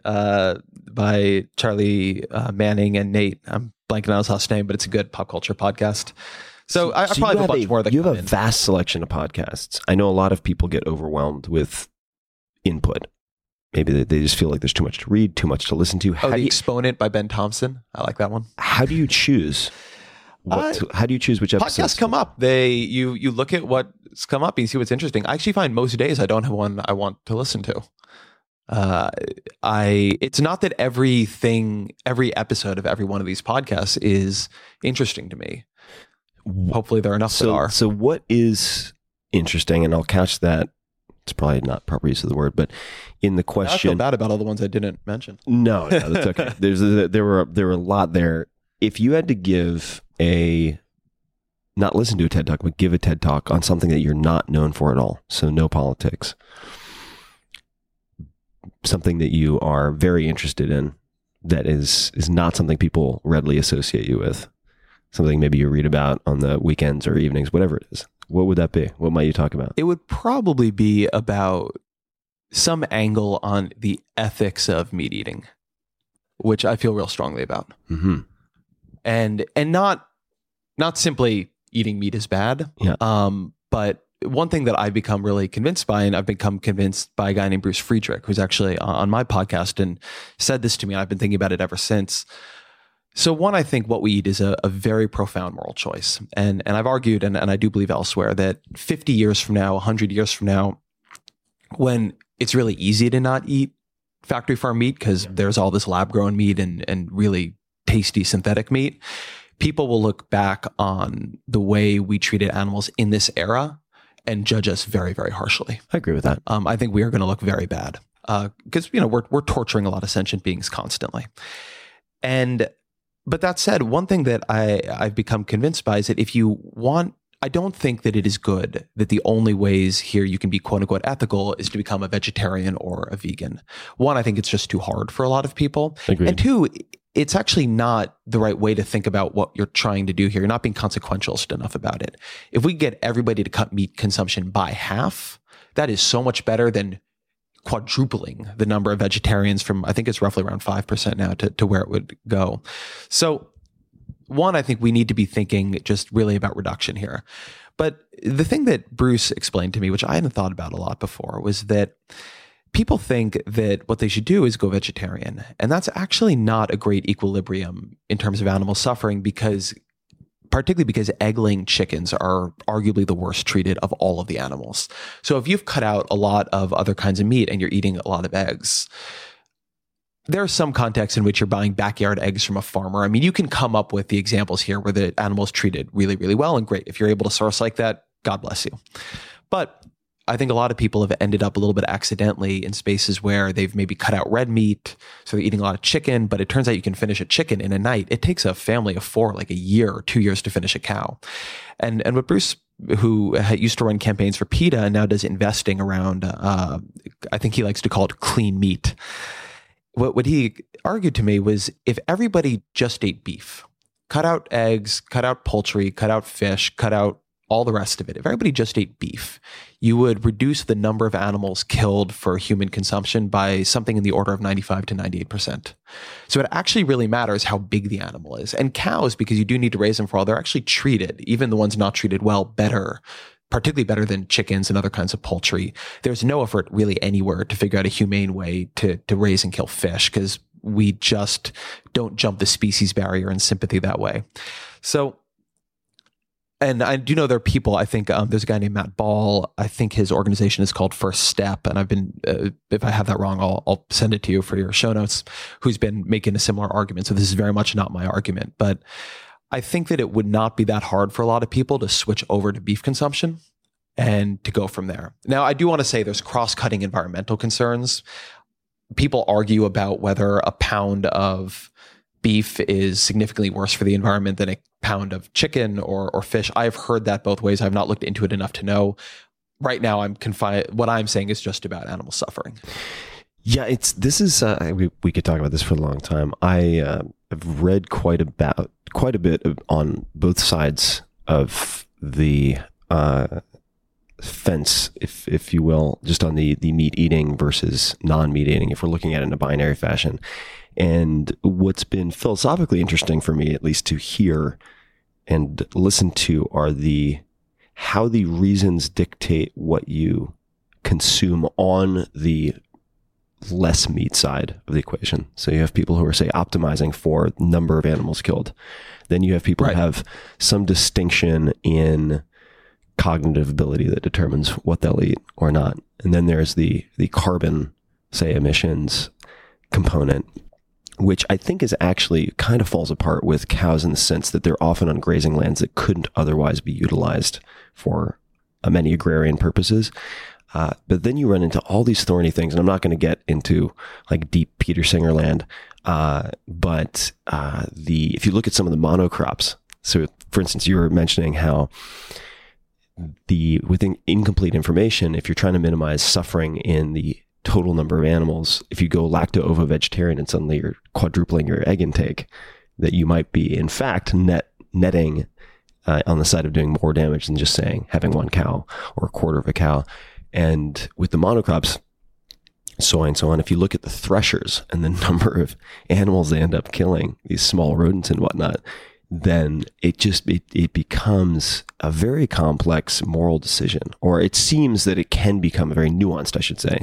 by Charlie Manning and Nate. I'm blanking on his last name, but it's a good pop culture podcast. So I probably have a bunch more that you have a vast selection of podcasts. I know a lot of people get overwhelmed with input. Maybe they just feel like there's too much to read, too much to listen to. The Exponent by Ben Thompson. I like that one. How do you choose? How do you choose which episodes? Podcasts come up. You look at what's come up and you see what's interesting. I actually find most days I don't have one I want to listen to. It's not that every episode of every one of these podcasts is interesting to me. Hopefully there are enough that are. So what is interesting, and I'll catch that, it's probably not proper use of the word, but in the question, I feel bad about all the ones I didn't mention. No, that's okay. There were a lot there. If you had to give not listen to a TED Talk, but give a TED Talk on something that you're not known for at all, so no politics, something that you are very interested in that is not something people readily associate you with, something maybe you read about on the weekends or evenings, whatever it is, what would that be? What might you talk about? It would probably be about some angle on the ethics of meat eating, which I feel real strongly about. Mm-hmm. And not simply eating meat is bad. Yeah. But one thing that I've become really convinced by, and I've become convinced by a guy named Bruce Friedrich, who's actually on my podcast and said this to me, and I've been thinking about it ever since. So one, I think what we eat is a very profound moral choice. And I've argued, and I do believe elsewhere, that 50 years from now, 100 years from now, when it's really easy to not eat factory farm meat because there's all this lab grown meat and really tasty synthetic meat, people will look back on the way we treated animals in this era and judge us very, very harshly. I agree with that. I think we are going to look very bad because we're torturing a lot of sentient beings constantly. But that said, one thing that I've become convinced by is that if you want, I don't think that it is good that the only ways here you can be quote unquote ethical is to become a vegetarian or a vegan. One, I think it's just too hard for a lot of people. Agreed. And two, it's actually not the right way to think about what you're trying to do here. You're not being consequentialist enough about it. If we get everybody to cut meat consumption by half, that is so much better than quadrupling the number of vegetarians from, I think it's roughly around 5% now to where it would go. So one, I think we need to be thinking just really about reduction here. But the thing that Bruce explained to me, which I hadn't thought about a lot before, was that people think that what they should do is go vegetarian. And that's actually not a great equilibrium in terms of animal suffering, particularly because egg-laying chickens are arguably the worst treated of all of the animals. So if you've cut out a lot of other kinds of meat and you're eating a lot of eggs, there are some contexts in which you're buying backyard eggs from a farmer. I mean, you can come up with the examples here where the animal is treated really, really well, and great. If you're able to source like that, God bless you. But I think a lot of people have ended up a little bit accidentally in spaces where they've maybe cut out red meat, so they're eating a lot of chicken, but it turns out you can finish a chicken in a night. It takes a family of 4, like a year or 2 years to finish a cow. And what Bruce, who used to run campaigns for PETA and now does investing around, I think he likes to call it clean meat. What he argued to me was if everybody just ate beef, cut out eggs, cut out poultry, cut out fish, cut out all the rest of it, if everybody just ate beef, you would reduce the number of animals killed for human consumption by something in the order of 95 to 98%. So it actually really matters how big the animal is. And cows, because you do need to raise them for all, they're actually treated, even the ones not treated well, better, particularly better than chickens and other kinds of poultry. There's no effort really anywhere to figure out a humane way to raise and kill fish because we just don't jump the species barrier in sympathy that way. So, and I do know there are people, I think there's a guy named Matt Ball. I think his organization is called First Step. And I've been, if I have that wrong, I'll send it to you for your show notes, who's been making a similar argument. So this is very much not my argument, but I think that it would not be that hard for a lot of people to switch over to beef consumption and to go from there. Now, I do want to say there's cross-cutting environmental concerns. People argue about whether a pound of beef is significantly worse for the environment than a pound of chicken or fish. I've heard that both ways. I've not looked into it enough to know. Right now, I'm confined. What I'm saying is just about animal suffering. Yeah, we could talk about this for a long time. I have read quite a bit on both sides of the fence, if you will, just on the meat eating versus non-meat eating, if we're looking at it in a binary fashion. And what's been philosophically interesting for me, at least to hear and listen to, are how the reasons dictate what you consume on the less meat side of the equation. So you have people who are, say, optimizing for number of animals killed. Then you have people who have some distinction in cognitive ability that determines what they'll eat or not. And then there's the carbon, say, emissions component, which I think is actually kind of falls apart with cows in the sense that they're often on grazing lands that couldn't otherwise be utilized for many agrarian purposes. But then you run into all these thorny things, and I'm not going to get into like deep Peter Singer land. But if you look at some of the monocrops, so for instance, you were mentioning how within incomplete information, if you're trying to minimize suffering in the total number of animals, if you go lacto-ovo-vegetarian and suddenly you're quadrupling your egg intake, that you might be in fact netting on the side of doing more damage than just saying having one cow or a quarter of a cow. And with the monocrops, soy and so on, if you look at the threshers and the number of animals they end up killing, these small rodents and whatnot, then it becomes a very complex moral decision, or it seems that it can become a very nuanced, I should say,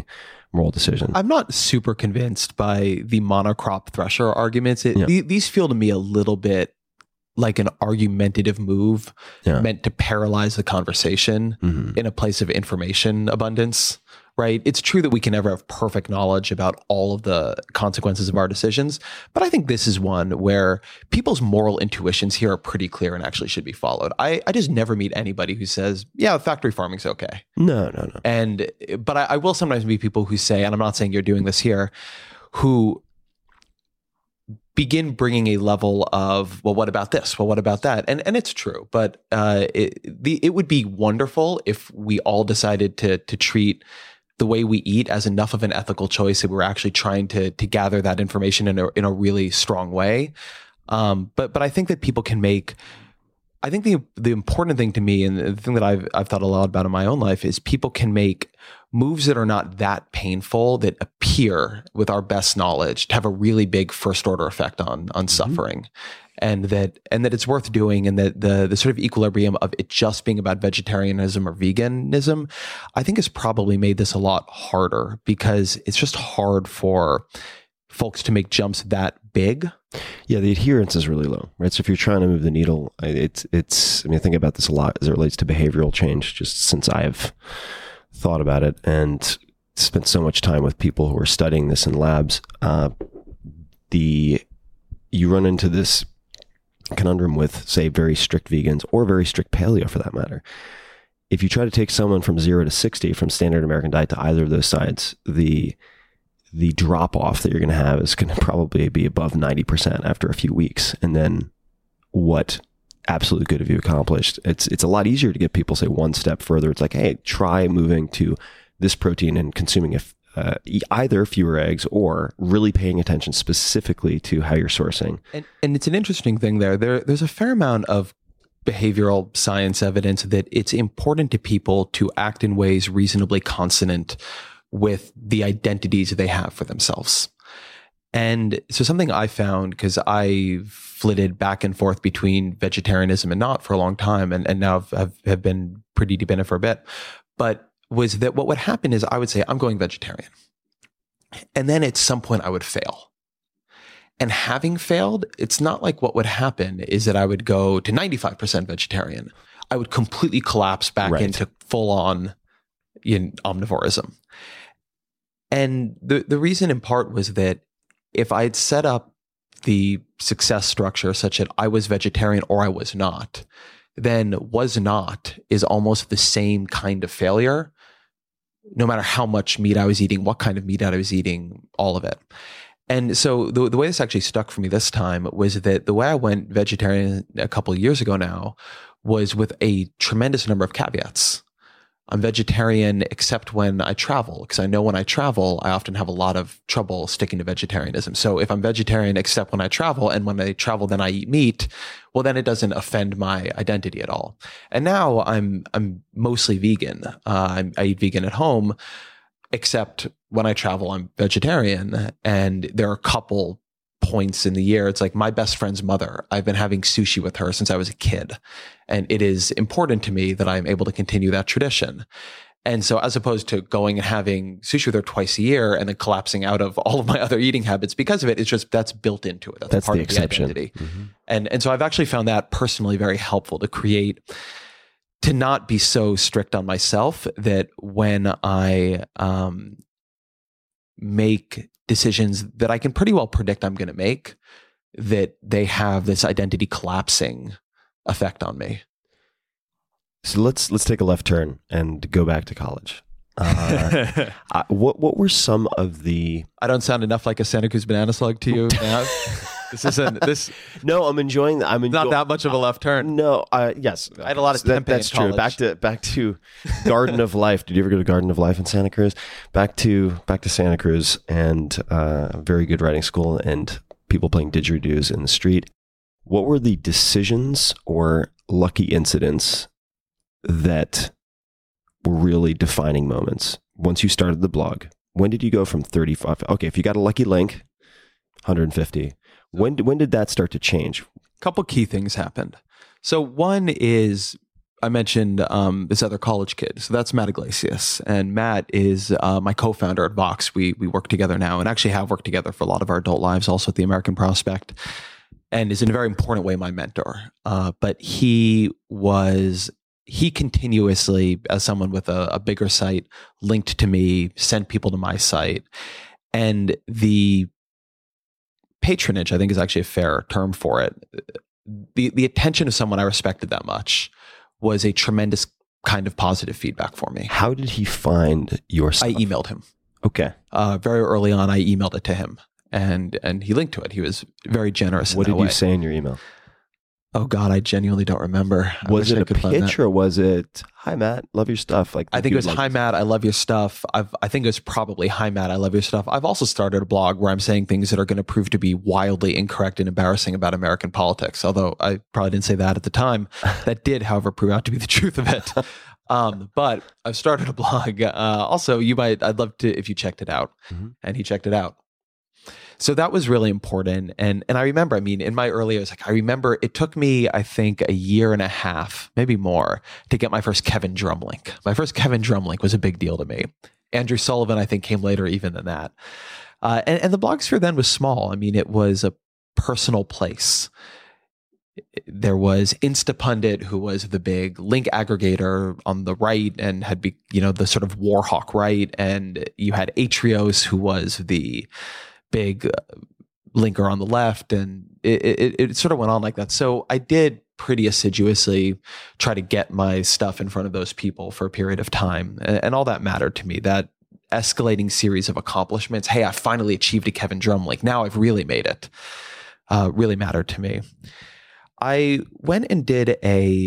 moral decision. I'm not super convinced by the monocrop thresher arguments. These feel to me a little bit like an argumentative move meant to paralyze the conversation in a place of information abundance, right? It's true that we can never have perfect knowledge about all of the consequences of our decisions, but I think this is one where people's moral intuitions here are pretty clear and actually should be followed. I just never meet anybody who says, yeah, factory farming's okay. No. But I will sometimes meet people who say, and I'm not saying you're doing this here, who begin bringing a level of, well, what about this? Well, what about that? And it's true, but it would be wonderful if we all decided to treat the way we eat as enough of an ethical choice that we're actually trying to gather that information in a really strong way. But I think that people can make. I think the important thing to me, and the thing that I've thought a lot about in my own life, is people can make moves that are not that painful, that appear with our best knowledge to have a really big first order effect on suffering, and that it's worth doing, and that the sort of equilibrium of it just being about vegetarianism or veganism, I think has probably made this a lot harder, because it's just hard for folks to make jumps that big. Yeah, the adherence is really low, right? So if you're trying to move the needle, I think about this a lot as it relates to behavioral change, just since I have thought about it and spent so much time with people who are studying this in labs. You run into this conundrum with, say, very strict vegans or very strict paleo for that matter. If you try to take someone from 0 to 60 from standard American diet to either of those sides, the drop off that you're going to have is going to probably be above 90% after a few weeks. And then what absolutely good have you accomplished? It's a lot easier to get people, say, one step further. It's like, hey, try moving to this protein and consuming either fewer eggs or really paying attention specifically to how you're sourcing. And it's an interesting thing there's a fair amount of behavioral science evidence that it's important to people to act in ways reasonably consonant with the identities they have for themselves. And so something I found, because I flitted back and forth between vegetarianism and not for a long time, and now have been pretty deep in it for a bit, but was that what would happen is I would say, I'm going vegetarian. And then at some point I would fail. And having failed, it's not like what would happen is that I would go to 95% vegetarian. I would completely collapse back into full on omnivorism. And the reason in part was that if I had set up the success structure such that I was vegetarian or I was not, then was not is almost the same kind of failure, no matter how much meat I was eating, what kind of meat I was eating, all of it. And so the way this actually stuck for me this time was that the way I went vegetarian a couple of years ago now was with a tremendous number of caveats. I'm vegetarian except when I travel, because I know when I travel, I often have a lot of trouble sticking to vegetarianism. So if I'm vegetarian except when I travel, and when I travel then I eat meat, well, then it doesn't offend my identity at all. And now I'm mostly vegan. I eat vegan at home, except when I travel, I'm vegetarian. And there are a couple points in the year. It's like my best friend's mother. I've been having sushi with her since I was a kid. And it is important to me that I'm able to continue that tradition. And so as opposed to going and having sushi with her twice a year and then collapsing out of all of my other eating habits because of it, it's just, that's built into it. That's part the exception. Of the identity. Mm-hmm. And so I've actually found that personally very helpful to not be so strict on myself that when I make decisions that I can pretty well predict I'm going to make, that they have this identity collapsing effect on me. So let's take a left turn and go back to college. What were some of the? I don't sound enough like a Santa Cruz banana slug to you now. No, I'm enjoying that. Not that much of a left turn. No, yes, I had a lot of tempeh that's in true. Back to Garden of Life. Did you ever go to Garden of Life in Santa Cruz? Back to Santa Cruz, and a very good writing school, and people playing didgeridoos in the street. What were the decisions or lucky incidents that were really defining moments once you started the blog? When did you go from 35? Okay, if you got a lucky link, 150. When did that start to change? A couple key things happened. So one is I mentioned this other college kid. So that's Matt Iglesias. And Matt is my co-founder at Vox. We work together now and actually have worked together for a lot of our adult lives, also at the American Prospect, and is in a very important way my mentor. But he continuously, as someone with a bigger site, linked to me, sent people to my site. And the patronage, I think, is actually a fair term for it. The attention of someone I respected that much was a tremendous kind of positive feedback for me. How did he find your stuff? I emailed him. Okay. Very early on, I emailed it to him, and he linked to it. He was very generous. What did you say in your email? Oh God, I genuinely don't remember. Was it a pitch or was it, "Hi Matt, love your stuff"? Like, I think it was, "Hi Matt, I love your stuff." I think it was probably, "Hi Matt, I love your stuff." I've also started a blog where I'm saying things that are going to prove to be wildly incorrect and embarrassing about American politics. Although I probably didn't say that at the time. That did, however, prove out to be the truth of it. But I've started a blog. Also, I'd love to if you checked it out. Mm-hmm. And he checked it out. So that was really important. And I remember, in my early years, I remember it took me, I think, a year and a half, maybe more, to get my first Kevin Drum link. My first Kevin Drum link was a big deal to me. Andrew Sullivan, I think, came later even than that. And the blogosphere then was small. It was a personal place. There was Instapundit, who was the big link aggregator on the right and had the sort of war hawk right. And you had Atrios, who was the big linker on the left, and it sort of went on like that. So I did pretty assiduously try to get my stuff in front of those people for a period of time, and all that mattered to me. That escalating series of accomplishments. Hey, I finally achieved a Kevin Drum link. Now I've really made it. Really mattered to me. I went and did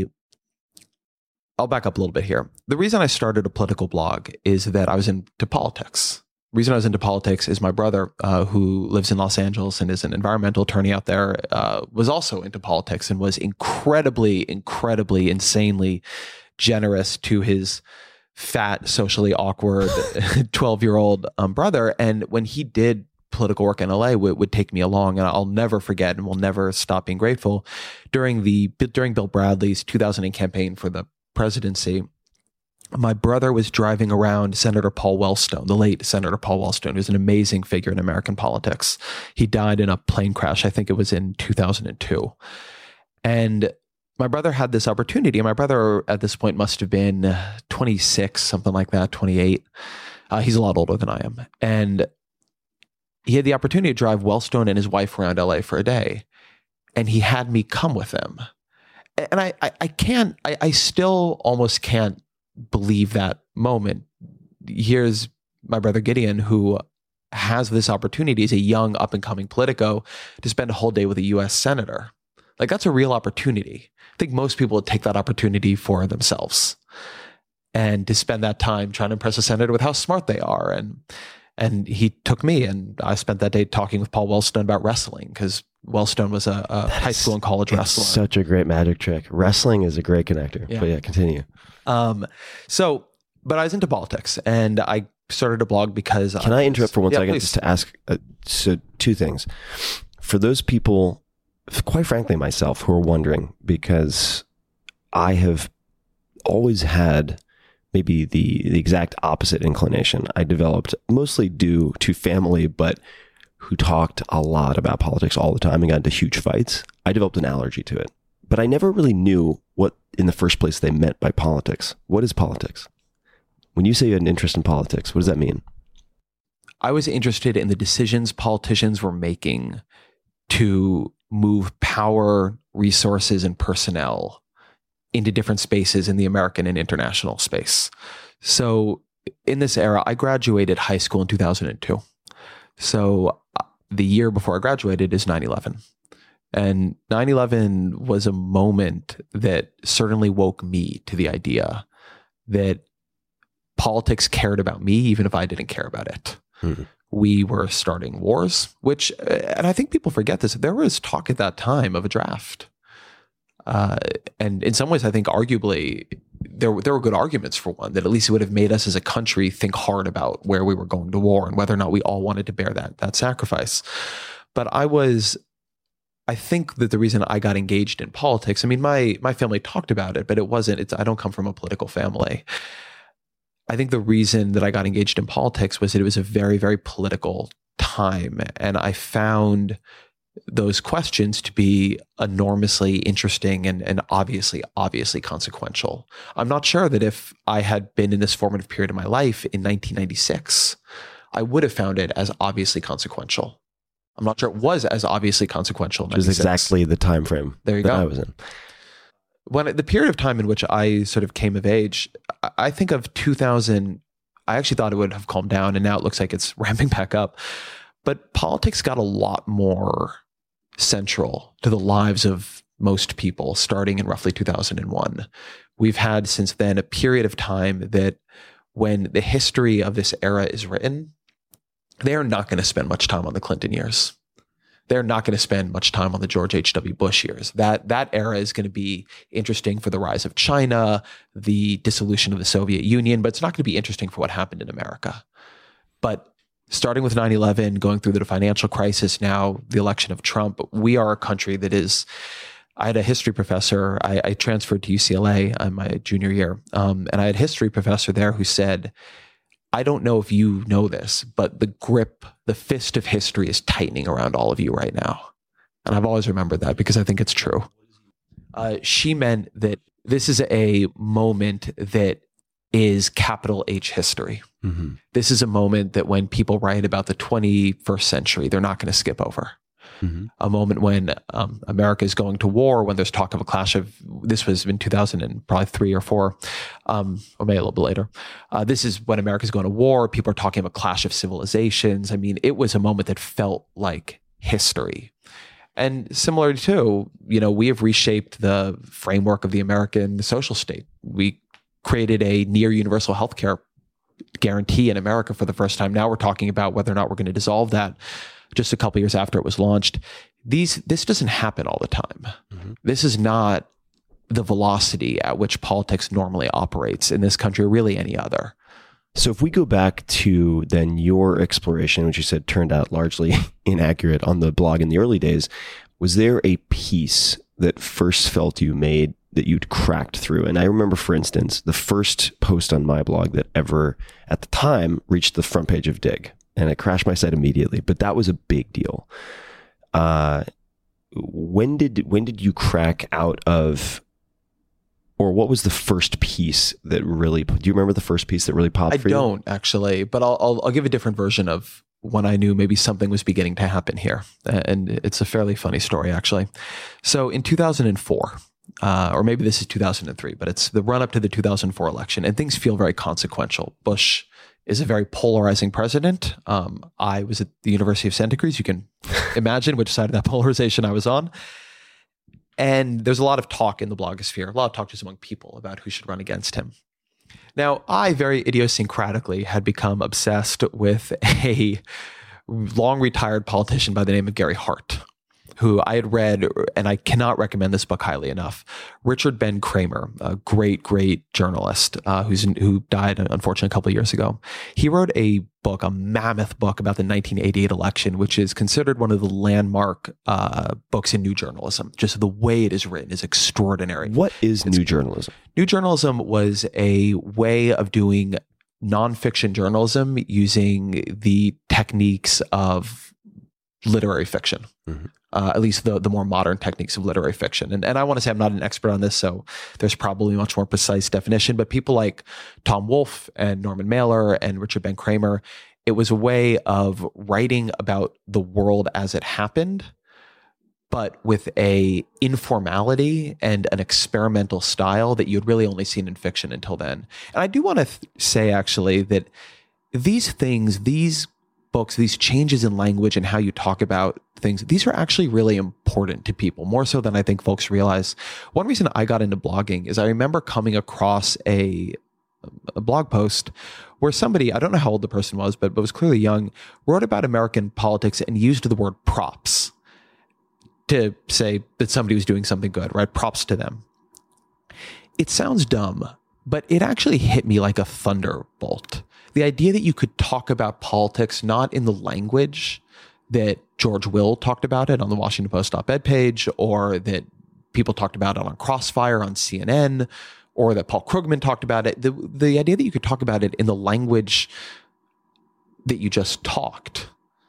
I'll back up a little bit here. The reason I started a political blog is that I was into politics. The reason I was into politics is my brother, who lives in Los Angeles and is an environmental attorney out there, was also into politics and was incredibly, insanely generous to his fat, socially awkward 12-year-old brother. And when he did political work in LA, would take me along, and I'll never forget and will never stop being grateful. During Bill Bradley's 2008 campaign for the presidency, my brother was driving around Senator Paul Wellstone, the late Senator Paul Wellstone, who's an amazing figure in American politics. He died in a plane crash. I think it was in 2002. And my brother had this opportunity. My brother at this point must have been 26, something like that, 28. He's a lot older than I am. And he had the opportunity to drive Wellstone and his wife around LA for a day. And he had me come with him. And I still almost can't believe that moment. Here's my brother Gideon, who has this opportunity as a young up and coming politico to spend a whole day with a US senator. Like, that's a real opportunity. I think most people would take that opportunity for themselves, and to spend that time trying to impress a senator with how smart they are. And he took me, and I spent that day talking with Paul Wellstone about wrestling, because Wellstone was a high school and college wrestler. Such a great magic trick. Wrestling is a great connector. Yeah. But yeah, continue. But I was into politics, and I started a blog because Can I interrupt for one second just to ask? So two things. For those people, quite frankly, myself, who are wondering, because I have always had maybe the exact opposite inclination. I developed mostly due to family, but who talked a lot about politics all the time and got into huge fights. I developed an allergy to it, but I never really knew what in the first place they meant by politics. What is politics? When you say you had an interest in politics, what does that mean? I was interested in the decisions politicians were making to move power, resources, and personnel into different spaces in the American and international space. So in this era, I graduated high school in 2002. So the year before I graduated is 9/11. And 9/11 was a moment that certainly woke me to the idea that politics cared about me, even if I didn't care about it. Mm-hmm. We were starting wars, and I think people forget this, there was talk at that time of a draft. And in some ways, I think arguably there were good arguments for one, that at least it would have made us as a country think hard about where we were going to war and whether or not we all wanted to bear that sacrifice. But I I think that the reason I got engaged in politics, I mean, my family talked about it, but I don't come from a political family. I think the reason that I got engaged in politics was that it was a very, very political time. And I found those questions to be enormously interesting and obviously consequential. I'm not sure that if I had been in this formative period of my life in 1996, I would have found it as obviously consequential. I'm not sure it was as obviously consequential. Which is exactly the time frame that I was in. When the period of time in which I sort of came of age, I think of 2000, I actually thought it would have calmed down, and now it looks like it's ramping back up. But politics got a lot more central to the lives of most people starting in roughly 2001. We've had since then a period of time that when the history of this era is written, they're not going to spend much time on the Clinton years. They're not going to spend much time on the George H.W. Bush years. That era is going to be interesting for the rise of China, the dissolution of the Soviet Union, but it's not going to be interesting for what happened in America. But starting with 9/11, going through the financial crisis, now the election of Trump, we are a country that is, I had a history professor, I transferred to UCLA in my junior year, and I had a history professor there who said, I don't know if you know this, but the fist of history is tightening around all of you right now. And I've always remembered that because I think it's true. She meant that this is a moment that is capital H history. Mm-hmm. This is a moment that when people write about the 21st century, they're not going to skip over. Mm-hmm. A moment when America is going to war, when there's talk of a clash of, this was in 2003 or 4, or maybe a little bit later. This is when America's going to war. People are talking of a clash of civilizations. I mean, it was a moment that felt like history. And similar to, we have reshaped the framework of the American social state. We created a near universal healthcare guarantee in America for the first time. Now we're talking about whether or not we're going to dissolve that just a couple years after it was launched. This doesn't happen all the time. Mm-hmm. This is not the velocity at which politics normally operates in this country or really any other. So if we go back to then your exploration, which you said turned out largely inaccurate on the blog in the early days, was there a piece that first felt you made that you'd cracked through? And I remember, for instance, the first post on my blog that ever at the time reached the front page of Dig. And it crashed my site immediately, but that was a big deal. When did you crack out of, or what was the first piece that really? Do you remember the first piece that really popped for you? I don't actually, but I'll give a different version of when I knew maybe something was beginning to happen here, and it's a fairly funny story actually. So in 2004. Or maybe this is 2003, but it's the run up to the 2004 election, and things feel very consequential. Bush is a very polarizing president. I was at the University of Santa Cruz. You can imagine which side of that polarization I was on. And there's a lot of talk in the blogosphere, a lot of talk just among people about who should run against him. Now, I very idiosyncratically had become obsessed with a long retired politician by the name of Gary Hart, who I had read, and I cannot recommend this book highly enough. Richard Ben Cramer, a great, great journalist who died, unfortunately, a couple of years ago. He wrote a book, a mammoth book about the 1988 election, which is considered one of the landmark books in new journalism. Just the way it is written is extraordinary. What is new journalism? New journalism was a way of doing nonfiction journalism using the techniques of literary fiction. Mm-hmm. At least the more modern techniques of literary fiction. And I want to say I'm not an expert on this, so there's probably a much more precise definition, but people like Tom Wolfe and Norman Mailer and Richard Ben Cramer, it was a way of writing about the world as it happened, but with a informality and an experimental style that you'd really only seen in fiction until then. And I do want to say actually that these things, these books, these changes in language and how you talk about things, these are actually really important to people, more so than I think folks realize. One reason I got into blogging is I remember coming across a blog post where somebody, I don't know how old the person was, but was clearly young, wrote about American politics and used the word props to say that somebody was doing something good, right? Props to them. It sounds dumb, but it actually hit me like a thunderbolt. The idea that you could talk about politics not in the language that George Will talked about it on the Washington Post op-ed page, or that people talked about it on Crossfire on CNN, or that Paul Krugman talked about it. The idea that you could talk about it in the language that you just talked,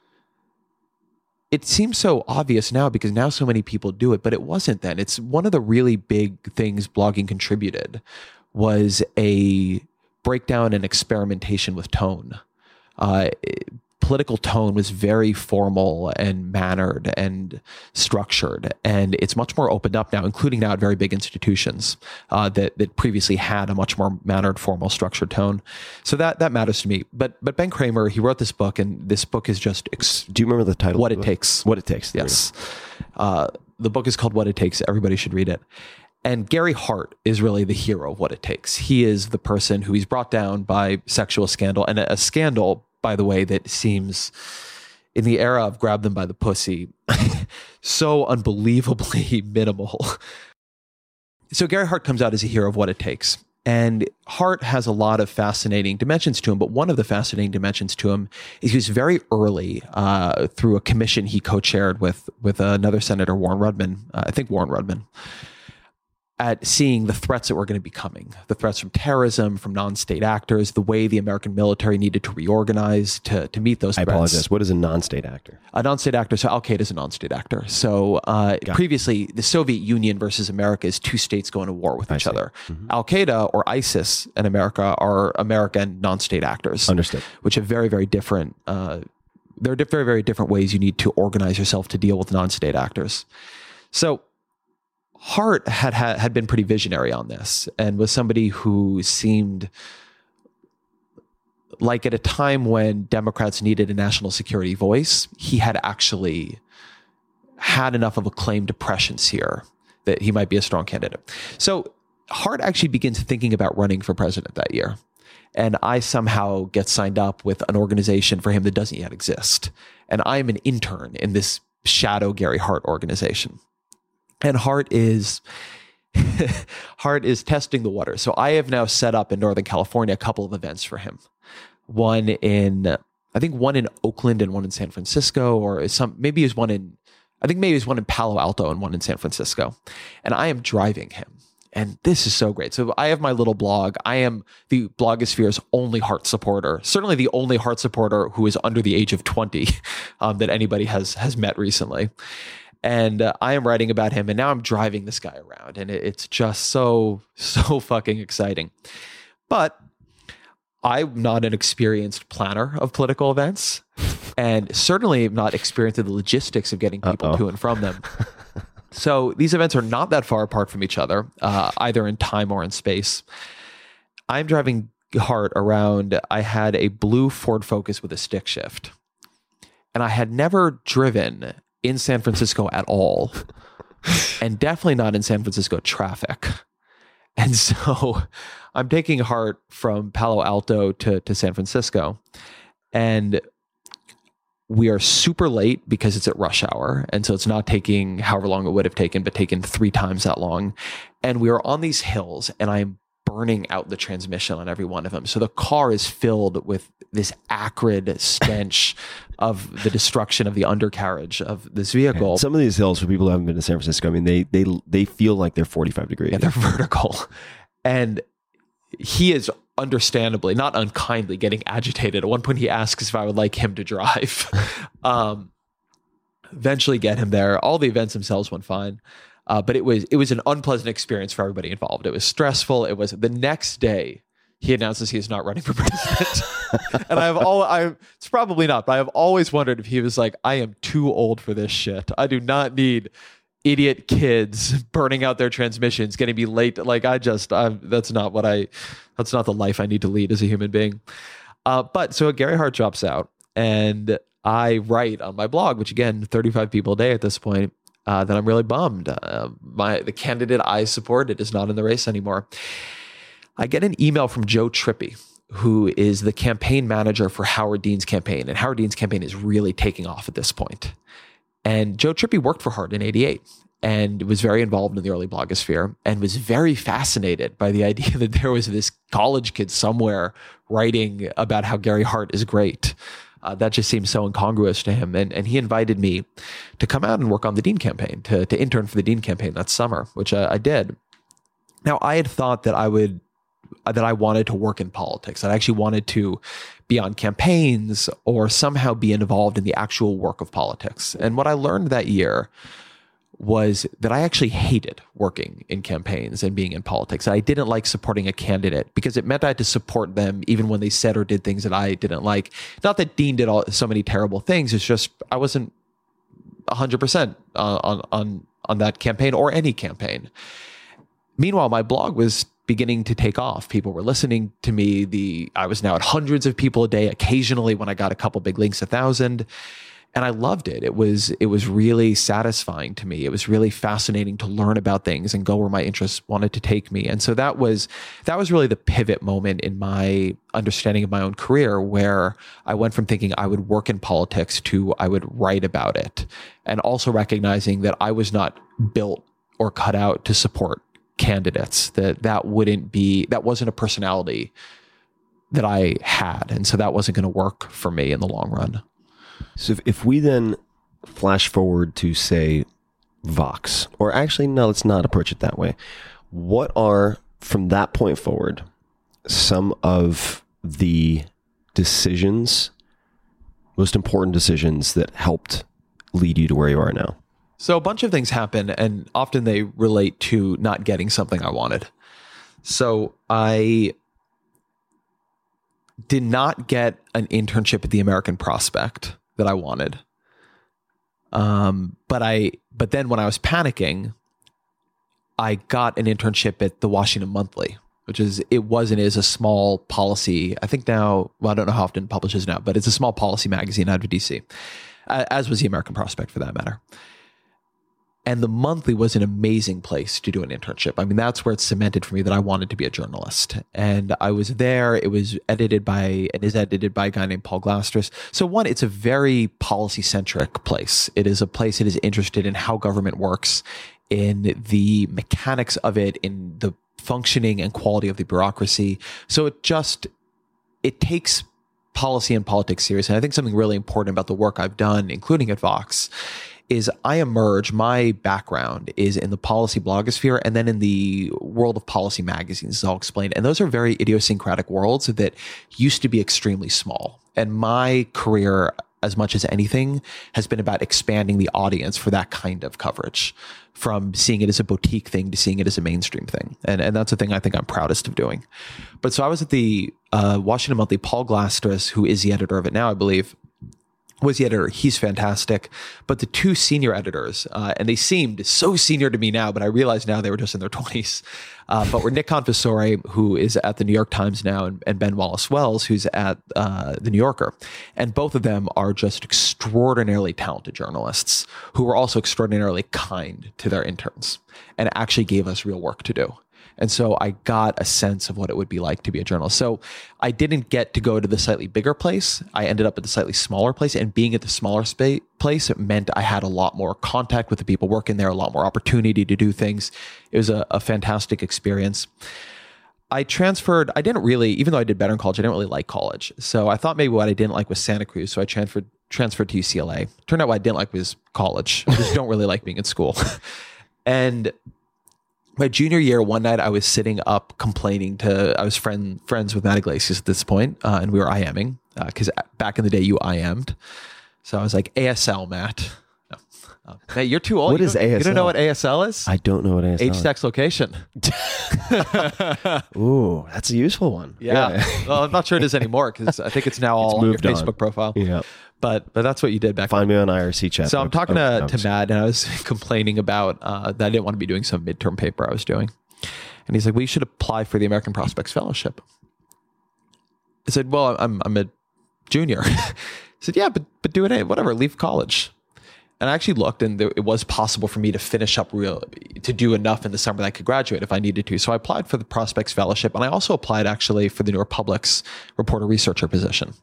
it seems so obvious now because now so many people do it, but it wasn't then. It's one of the really big things blogging contributed was a breakdown and experimentation with tone. Political tone was very formal and mannered and structured, and it's much more opened up now, including now at very big institutions that previously had a much more mannered, formal, structured tone. So that matters to me. But Ben Kramer, he wrote this book, and this book is just Do you remember the title? What It Takes. What It Takes. Yes. The book is called What It Takes. Everybody should read it. And Gary Hart is really the hero of What It Takes. He is the person who he's brought down by sexual scandal, and a scandal, by the way, that seems in the era of grab them by the pussy so unbelievably minimal. So Gary Hart comes out as a hero of What It Takes. And Hart has a lot of fascinating dimensions to him, but one of the fascinating dimensions to him is he was very early through a commission he co-chaired with another senator, Warren Rudman, at seeing the threats that were going to be coming, the threats from terrorism, from non-state actors, the way the American military needed to reorganize to meet those threats. I apologize. What is a non-state actor? A non-state actor. So Al-Qaeda is a non-state actor. So previously, the Soviet Union versus America is two states going to war with each other. Mm-hmm. Al-Qaeda or ISIS and America are American non-state actors. Understood. Which have very, very different, there are very, very different ways you need to organize yourself to deal with non-state actors. So Hart had been pretty visionary on this and was somebody who seemed like at a time when Democrats needed a national security voice, he had actually had enough of a claim to prescience here that he might be a strong candidate. So Hart actually begins thinking about running for president that year. And I somehow get signed up with an organization for him that doesn't yet exist. And I'm an intern in this shadow Gary Hart organization. And Hart is testing the water. So I have now set up in Northern California a couple of events for him. One in Oakland and one in San Francisco, or maybe it's one in Palo Alto and one in San Francisco. And I am driving him. And this is so great. So I have my little blog. I am the blogosphere's only Hart supporter, certainly the only Hart supporter who is under the age of 20 that anybody has met recently. And I am writing about him, and now I'm driving this guy around, and it's just so fucking exciting. But I'm not an experienced planner of political events, and certainly not experienced in the logistics of getting people to and from them. So these events are not that far apart from each other, either in time or in space. I'm driving Hart around. I had a blue Ford Focus with a stick shift, and I had never driven in San Francisco at all, and definitely not in San Francisco traffic. And so I'm taking Hart from Palo Alto to San Francisco, and we are super late because it's at rush hour. And so it's not taking however long it would have taken, but taken 3 times that long. And we are on these hills, and I'm burning out the transmission on every one of them. So the car is filled with this acrid stench of the destruction of the undercarriage of this vehicle. And some of these hills, for people who haven't been to San Francisco, I mean, they feel like they're 45 degrees. Yeah, they're vertical. And he is understandably, not unkindly, getting agitated. At one point, he asks if I would like him to drive. Eventually get him there. All the events themselves went fine. But it was an unpleasant experience for everybody involved. It was stressful. It was the next day he announces he is not running for president. And it's probably not, but I have always wondered if he was like, I am too old for this shit. I do not need idiot kids burning out their transmissions, getting me late. Like that's not the life I need to lead as a human being. But so Gary Hart drops out, and I write on my blog, which again, 35 people a day at this point, that I'm really bummed. The candidate I supported is not in the race anymore. I get an email from Joe Trippi, who is the campaign manager for Howard Dean's campaign. And Howard Dean's campaign is really taking off at this point. And Joe Trippi worked for Hart in 88 and was very involved in the early blogosphere and was very fascinated by the idea that there was this college kid somewhere writing about how Gary Hart is great. That just seemed so incongruous to him. And he invited me to come out and work on the Dean campaign, to intern for the Dean campaign that summer, which I did. Now, I had thought that I wanted to work in politics. I actually wanted to be on campaigns or somehow be involved in the actual work of politics. And what I learned that year was that I actually hated working in campaigns and being in politics. I didn't like supporting a candidate because it meant I had to support them even when they said or did things that I didn't like. Not that Dean did so many terrible things. It's just I wasn't 100% on that campaign or any campaign. Meanwhile, my blog was beginning to take off. People were listening to me. I was now at hundreds of people a day. Occasionally, when I got a couple big links, 1,000. And I loved it. It was really satisfying to me. It was really fascinating to learn about things and go where my interests wanted to take me. And so that was really the pivot moment in my understanding of my own career, where I went from thinking I would work in politics to I would write about it, and also recognizing that I was not built or cut out to support candidates. That wasn't a personality that I had, and so that wasn't going to work for me in the long run. So if we then flash forward to, say, Vox, or actually, no, let's not approach it that way. What are, from that point forward, some of the most important decisions that helped lead you to where you are now? So a bunch of things happen, and often they relate to not getting something I wanted. So I did not get an internship at the American Prospect that I wanted. But then when I was panicking, I got an internship at the Washington Monthly, which is a small policy. I think now, well, I don't know how often it publishes now, but it's a small policy magazine out of DC, as was the American Prospect for that matter. And the Monthly was an amazing place to do an internship. I mean, that's where it cemented for me that I wanted to be a journalist. And I was there. It was edited by a guy named Paul Glastris. So one, it's a very policy-centric place. It is a place that is interested in how government works, in the mechanics of it, in the functioning and quality of the bureaucracy. So it takes policy and politics seriously. And I think something really important about the work I've done, including at Vox, is my background is in the policy blogosphere and then in the world of policy magazines, as I'll explain. And those are very idiosyncratic worlds that used to be extremely small. And my career, as much as anything, has been about expanding the audience for that kind of coverage, from seeing it as a boutique thing to seeing it as a mainstream thing. And that's a thing I think I'm proudest of doing. But so I was at the Washington Monthly. Paul Glastris, who is the editor of it now, I believe, was the editor. He's fantastic. But the two senior editors, and they seemed so senior to me now, but I realized now they were just in their 20s, but were Nick Confessore, who is at the New York Times now, and Ben Wallace-Wells, who's at the New Yorker. And both of them are just extraordinarily talented journalists who were also extraordinarily kind to their interns and actually gave us real work to do. And so I got a sense of what it would be like to be a journalist. So I didn't get to go to the slightly bigger place. I ended up at the slightly smaller place. And being at the smaller place, it meant I had a lot more contact with the people working there, a lot more opportunity to do things. It was a fantastic experience. I transferred. I didn't really, even though I did better in college, I didn't really like college. So I thought maybe what I didn't like was Santa Cruz. So I transferred to UCLA. Turned out what I didn't like was college. I just don't really like being in school. And my junior year, one night I was sitting up complaining I was friends with Matt Iglesias at this point, and we were IMing, because back in the day you IM'd. So I was like, ASL, Matt. No. Hey, you're too old. What is ASL? You don't know what ASL is? I don't know what ASL is. H-text location. Ooh, that's a useful one. Yeah. Well, I'm not sure it is anymore, because I think it's now all on your Facebook profile. Yeah. But that's what you did back then. Find me on IRC chat. So I'm talking to Matt, and I was complaining about that I didn't want to be doing some midterm paper I was doing. And he's like, well, you should apply for the American Prospects Fellowship. I said, well, I'm a junior. He said, yeah, but do it, whatever, leave college. And I actually looked, and it was possible for me to finish up to do enough in the summer that I could graduate if I needed to. So I applied for the Prospects Fellowship, and I also applied actually for the New Republic's reporter researcher position.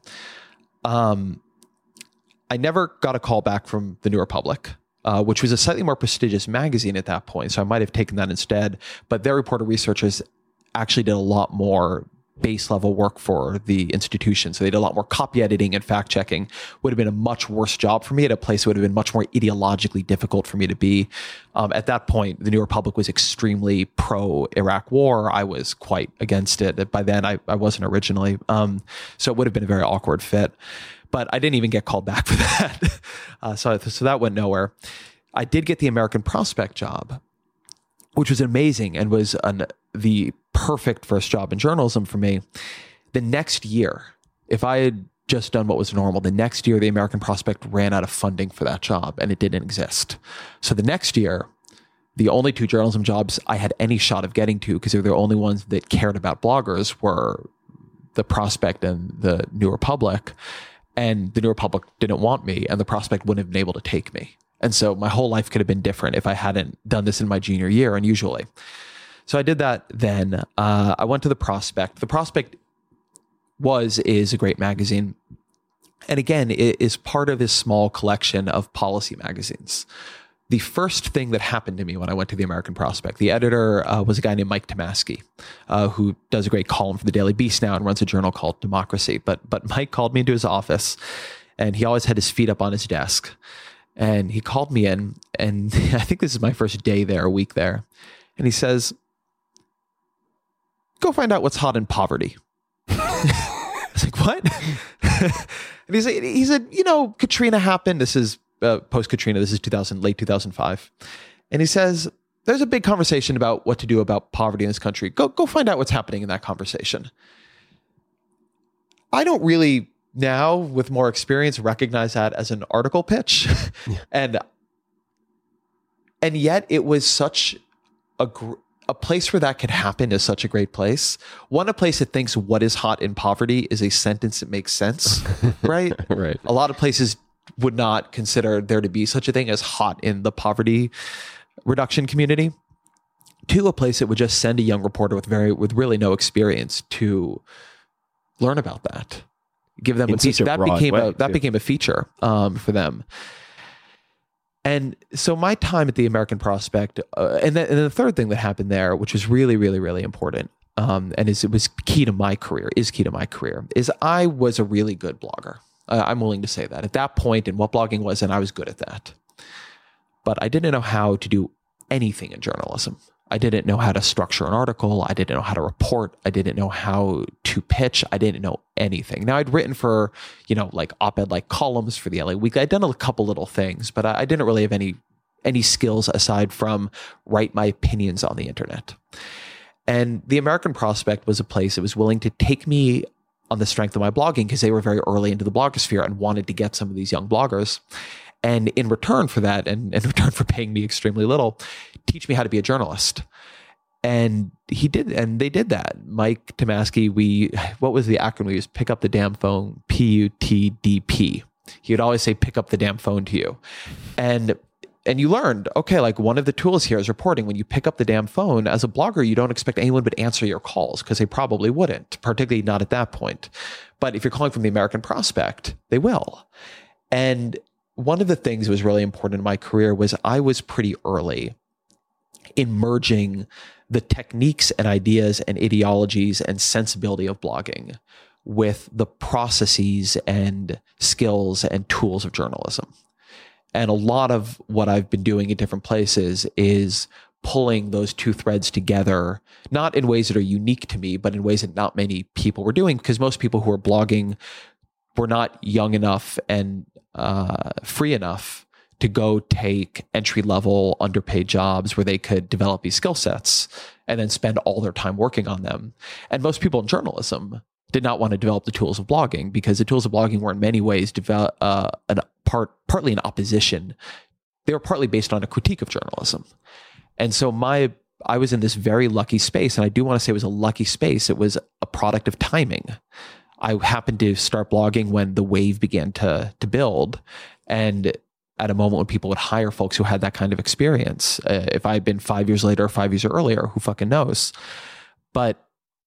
I never got a call back from the New Republic, which was a slightly more prestigious magazine at that point. So I might have taken that instead. But their reporter researchers actually did a lot more base level work for the institution. So they did a lot more copy editing and fact checking. Would have been a much worse job for me at a place that would have been much more ideologically difficult for me to be. At that point, the New Republic was extremely pro-Iraq war. I was quite against it. By then, I wasn't originally. So it would have been a very awkward fit. But I didn't even get called back for that. So that went nowhere. I did get the American Prospect job, which was amazing and was the perfect first job in journalism for me. The next year, if I had just done what was normal, the next year, the American Prospect ran out of funding for that job and it didn't exist. So the next year, the only 2 journalism jobs I had any shot of getting to, because they were the only ones that cared about bloggers, were the Prospect and the New Republic. And the New Republic didn't want me, and the Prospect wouldn't have been able to take me. And so my whole life could have been different if I hadn't done this in my junior year, unusually. So I did that then. I went to the Prospect. The Prospect is a great magazine. And again, it is part of this small collection of policy magazines. The first thing that happened to me when I went to the American Prospect, the editor was a guy named Mike Tomasky, who does a great column for the Daily Beast now and runs a journal called Democracy. But Mike called me into his office, and he always had his feet up on his desk. And he called me in, and I think this is my first day there, a week there. And he says, "Go find out what's hot in poverty." I was like, "What?" And he said, Katrina happened. This is post-Katrina. This is late 2005. And he says, there's a big conversation about what to do about poverty in this country. Go find out what's happening in that conversation. I don't really now, with more experience, recognize that as an article pitch. Yeah. And yet it was such a place where that could happen is such a great place. A place that thinks what is hot in poverty is a sentence that makes sense, right? Right. A lot of places would not consider there to be such a thing as hot in the poverty reduction community. To a place that would just send a young reporter with really no experience to learn about that. Give them a piece. That became a feature for them. And so my time at the American Prospect, and then the third thing that happened there, which was really, really, really important, it was key to my career, is I was a really good blogger. I'm willing to say that. At that point in what blogging was, and I was good at that. But I didn't know how to do anything in journalism. I didn't know how to structure an article. I didn't know how to report. I didn't know how to pitch. I didn't know anything. Now, I'd written for, like op-ed-like columns for the LA Weekly. I'd done a couple little things, but I didn't really have any skills aside from write my opinions on the internet. And the American Prospect was a place that was willing to take me on the strength of my blogging because they were very early into the blogosphere and wanted to get some of these young bloggers. And in return for that, and in return for paying me extremely little, teach me how to be a journalist. And they did that. Mike Tomasky, what was the acronym we used? Pick up the damn phone, PUTDP. He would always say, pick up the damn phone to you. And you learned, okay, like one of the tools here is reporting. When you pick up the damn phone, as a blogger, you don't expect anyone would answer your calls because they probably wouldn't, particularly not at that point. But if you're calling from the American Prospect, they will. And one of the things that was really important in my career was I was pretty early in merging the techniques and ideas and ideologies and sensibility of blogging with the processes and skills and tools of journalism. And a lot of what I've been doing at different places is pulling those two threads together, not in ways that are unique to me, but in ways that not many people were doing, because most people who are blogging were not young enough and free enough to go take entry-level underpaid jobs where they could develop these skill sets and then spend all their time working on them. And most people in journalism did not want to develop the tools of blogging because the tools of blogging were in many ways partly in opposition. They were partly based on a critique of journalism. And so I was in this very lucky space, and I do want to say it was a lucky space. It was a product of timing. I happened to start blogging when the wave began to build, and at a moment when people would hire folks who had that kind of experience. If I had been 5 years later or 5 years earlier, who fucking knows? But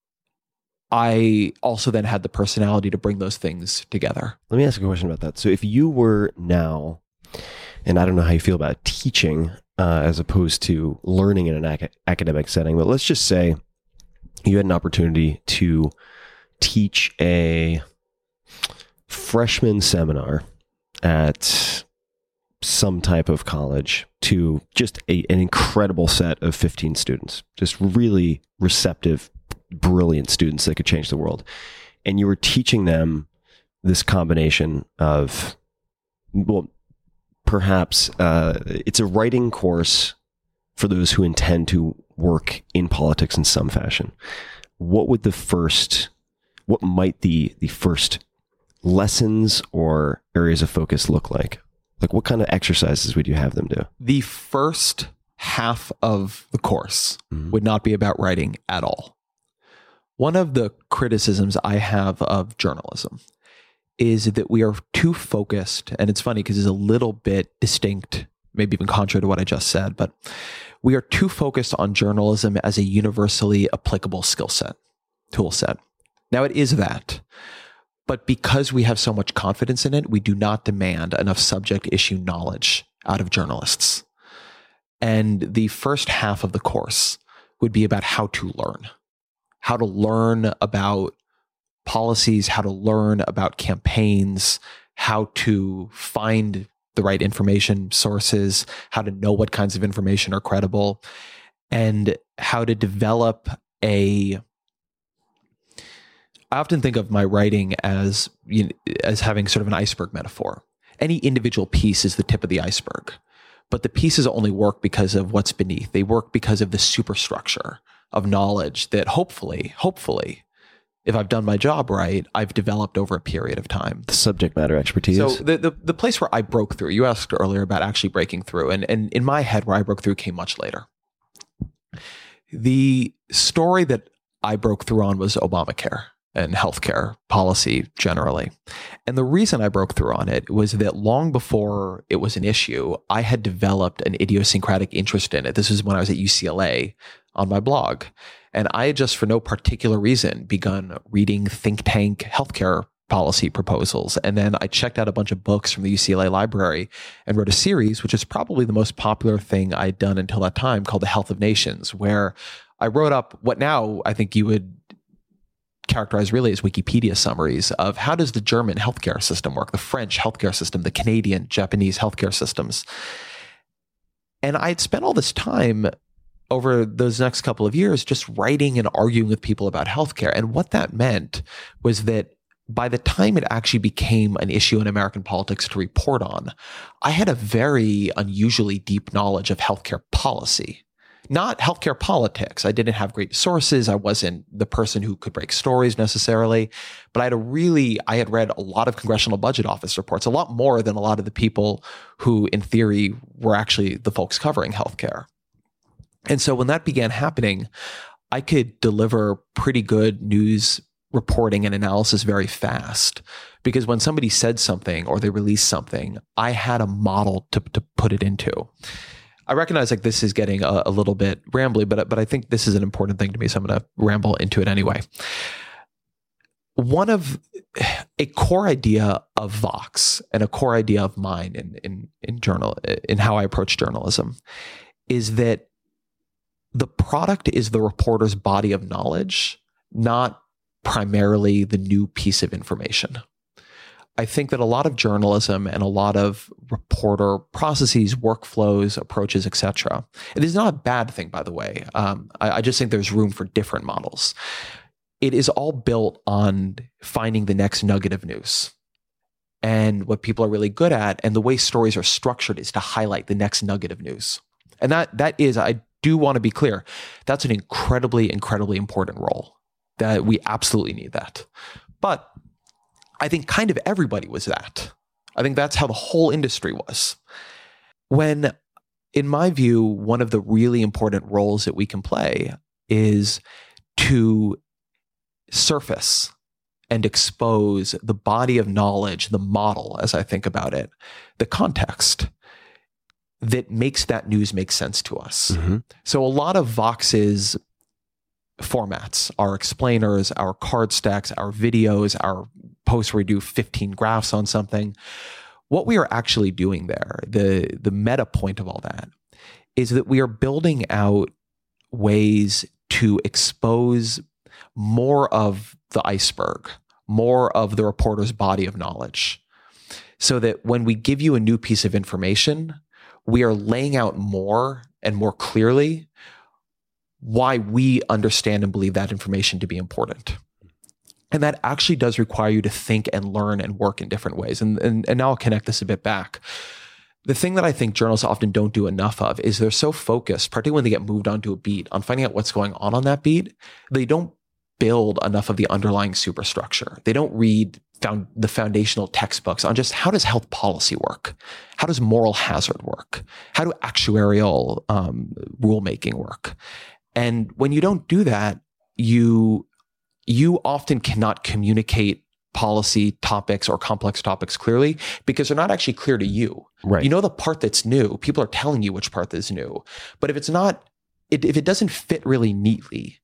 I also then had the personality to bring those things together. Let me ask a question about that. So if you were now, and I don't know how you feel about teaching as opposed to learning in an academic setting, but let's just say you had an opportunity to teach a freshman seminar at some type of college to just an incredible set of 15 students, just really receptive, brilliant students that could change the world. And you were teaching them this combination of, well, perhaps it's a writing course for those who intend to work in politics in some fashion. What might the first lessons or areas of focus look like? Like, what kind of exercises would you have them do? The first half of the course would not be about writing at all. One of the criticisms I have of journalism is that we are too focused, and it's funny because it's a little bit distinct, maybe even contrary to what I just said, but we are too focused on journalism as a universally applicable skill set, tool set. Now, it is that. But because we have so much confidence in it, we do not demand enough subject issue knowledge out of journalists. And the first half of the course would be about how to learn about policies, how to learn about campaigns, how to find the right information sources, how to know what kinds of information are credible, and how to develop I often think of my writing as having sort of an iceberg metaphor. Any individual piece is the tip of the iceberg, but the pieces only work because of what's beneath. They work because of the superstructure of knowledge that hopefully, if I've done my job right, I've developed over a period of time. The subject matter expertise. So the place where I broke through, you asked earlier about actually breaking through, and in my head where I broke through came much later. The story that I broke through on was Obamacare and healthcare policy generally. And the reason I broke through on it was that long before it was an issue, I had developed an idiosyncratic interest in it. This was when I was at UCLA on my blog. And I had just for no particular reason begun reading think tank healthcare policy proposals. And then I checked out a bunch of books from the UCLA library and wrote a series, which is probably the most popular thing I'd done until that time, called The Health of Nations, where I wrote up what now I think you would characterized really as Wikipedia summaries of how does the German healthcare system work, the French healthcare system, the Canadian, Japanese healthcare systems. And I had spent all this time over those next couple of years just writing and arguing with people about healthcare. And what that meant was that by the time it actually became an issue in American politics to report on, I had a very unusually deep knowledge of healthcare policy. Not healthcare politics. I didn't have great sources. I wasn't the person who could break stories necessarily, but I had read a lot of Congressional Budget Office reports, a lot more than a lot of the people who in theory were actually the folks covering healthcare. And so when that began happening, I could deliver pretty good news reporting and analysis very fast, because when somebody said something or they released something, I had a model to put it into. I recognize like this is getting a little bit rambly, but I think this is an important thing to me, so I'm going to ramble into it anyway. One of a core idea of Vox and a core idea of mine in how I approach journalism is that the product is the reporter's body of knowledge, not primarily the new piece of information. I think that a lot of journalism and a lot of reporter processes, workflows, approaches, etc. It is not a bad thing, by the way. I just think there's room for different models. It is all built on finding the next nugget of news. And what people are really good at, and the way stories are structured, is to highlight the next nugget of news. And that is, I do want to be clear, that's an incredibly, incredibly important role. That we absolutely need that. But I think kind of everybody was that. I think that's how the whole industry was. When, in my view, one of the really important roles that we can play is to surface and expose the body of knowledge, the model, as I think about it, the context that makes that news make sense to us. Mm-hmm. So a lot of Vox's formats, our explainers, our card stacks, our videos, our posts where we do 15 graphs on something. What we are actually doing there, the meta point of all that, is that we are building out ways to expose more of the iceberg, more of the reporter's body of knowledge, so that when we give you a new piece of information, we are laying out more and more clearly why we understand and believe that information to be important. And that actually does require you to think and learn and work in different ways. And now I'll connect this a bit back. The thing that I think journalists often don't do enough of is they're so focused, particularly when they get moved onto a beat, on finding out what's going on that beat. They don't build enough of the underlying superstructure. They don't read the foundational textbooks on just how does health policy work? How does moral hazard work? How do actuarial rulemaking work? And when you don't do that, you often cannot communicate policy topics or complex topics clearly because they're not actually clear to you. Right. You know the part that's new. People are telling you which part is new. But if it's not, if it doesn't fit really neatly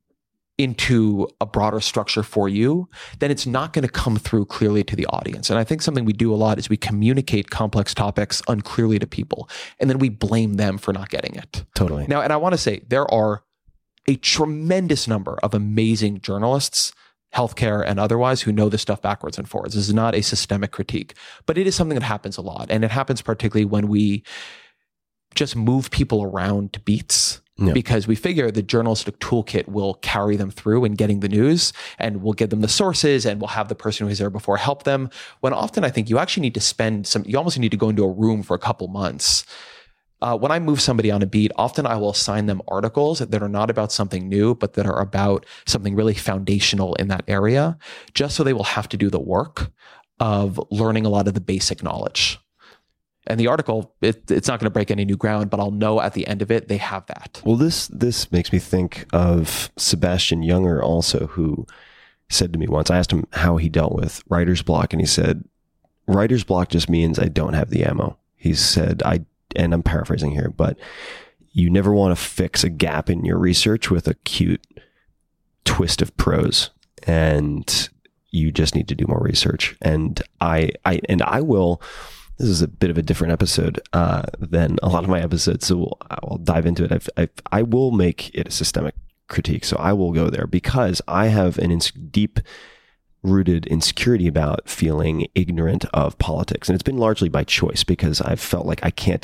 into a broader structure for you, then it's not going to come through clearly to the audience. And I think something we do a lot is we communicate complex topics unclearly to people, and then we blame them for not getting it. Totally. Now, and I want to say there are a tremendous number of amazing journalists, healthcare and otherwise, who know this stuff backwards and forwards. This is not a systemic critique, but it is something that happens a lot. And it happens particularly when we just move people around to beats. Yeah. Because we figure the journalistic toolkit will carry them through in getting the news, and we'll give them the sources, and we'll have the person who was there before help them. When often I think you actually need to you almost need to go into a room for a couple months. When I move somebody on a beat, often I will assign them articles that are not about something new, but that are about something really foundational in that area, just so they will have to do the work of learning a lot of the basic knowledge. And the article, it's not going to break any new ground, but I'll know at the end of it, they have that. Well, this makes me think of Sebastian Junger also, who said to me once, I asked him how he dealt with writer's block, and he said, writer's block just means I don't have the ammo. He said, and I'm paraphrasing here, but you never want to fix a gap in your research with a cute twist of prose, and you just need to do more research. And I will. This is a bit of a different episode than a lot of my episodes, so I'll dive into it. I will make it a systemic critique, so I will go there because I have an deep-rooted insecurity about feeling ignorant of politics, and it's been largely by choice because I've felt like I can't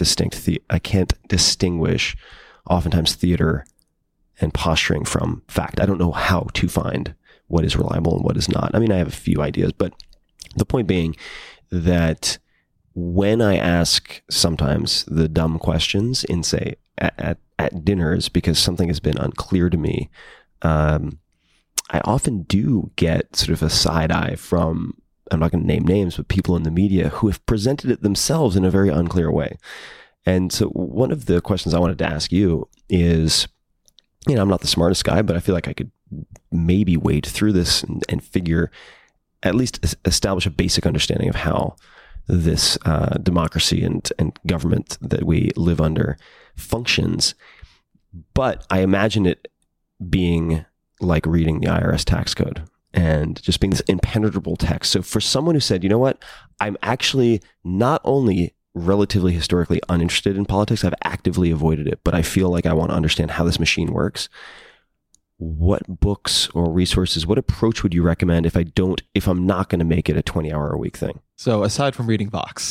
distinguish oftentimes theater and posturing from fact. I don't know how to find what is reliable and what is not. I mean, I have a few ideas, but the point being that when I ask sometimes the dumb questions in, say, at dinners because something has been unclear to me, I often do get sort of a side eye from, I'm not going to name names, but people in the media who have presented it themselves in a very unclear way. And so one of the questions I wanted to ask you is, I'm not the smartest guy, but I feel like I could maybe wade through this and figure, at least establish a basic understanding of how this democracy and government that we live under functions. But I imagine it being like reading the IRS tax code and just being this impenetrable text. So for someone who said, you know what, I'm actually not only relatively historically uninterested in politics, I've actively avoided it, but I feel like I want to understand how this machine works. What books or resources, what approach would you recommend if I'm not going to make it a 20-hour-a-week thing? So aside from reading Vox.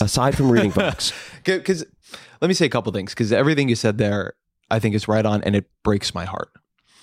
Because let me say a couple things, because everything you said there, I think is right on, and it breaks my heart.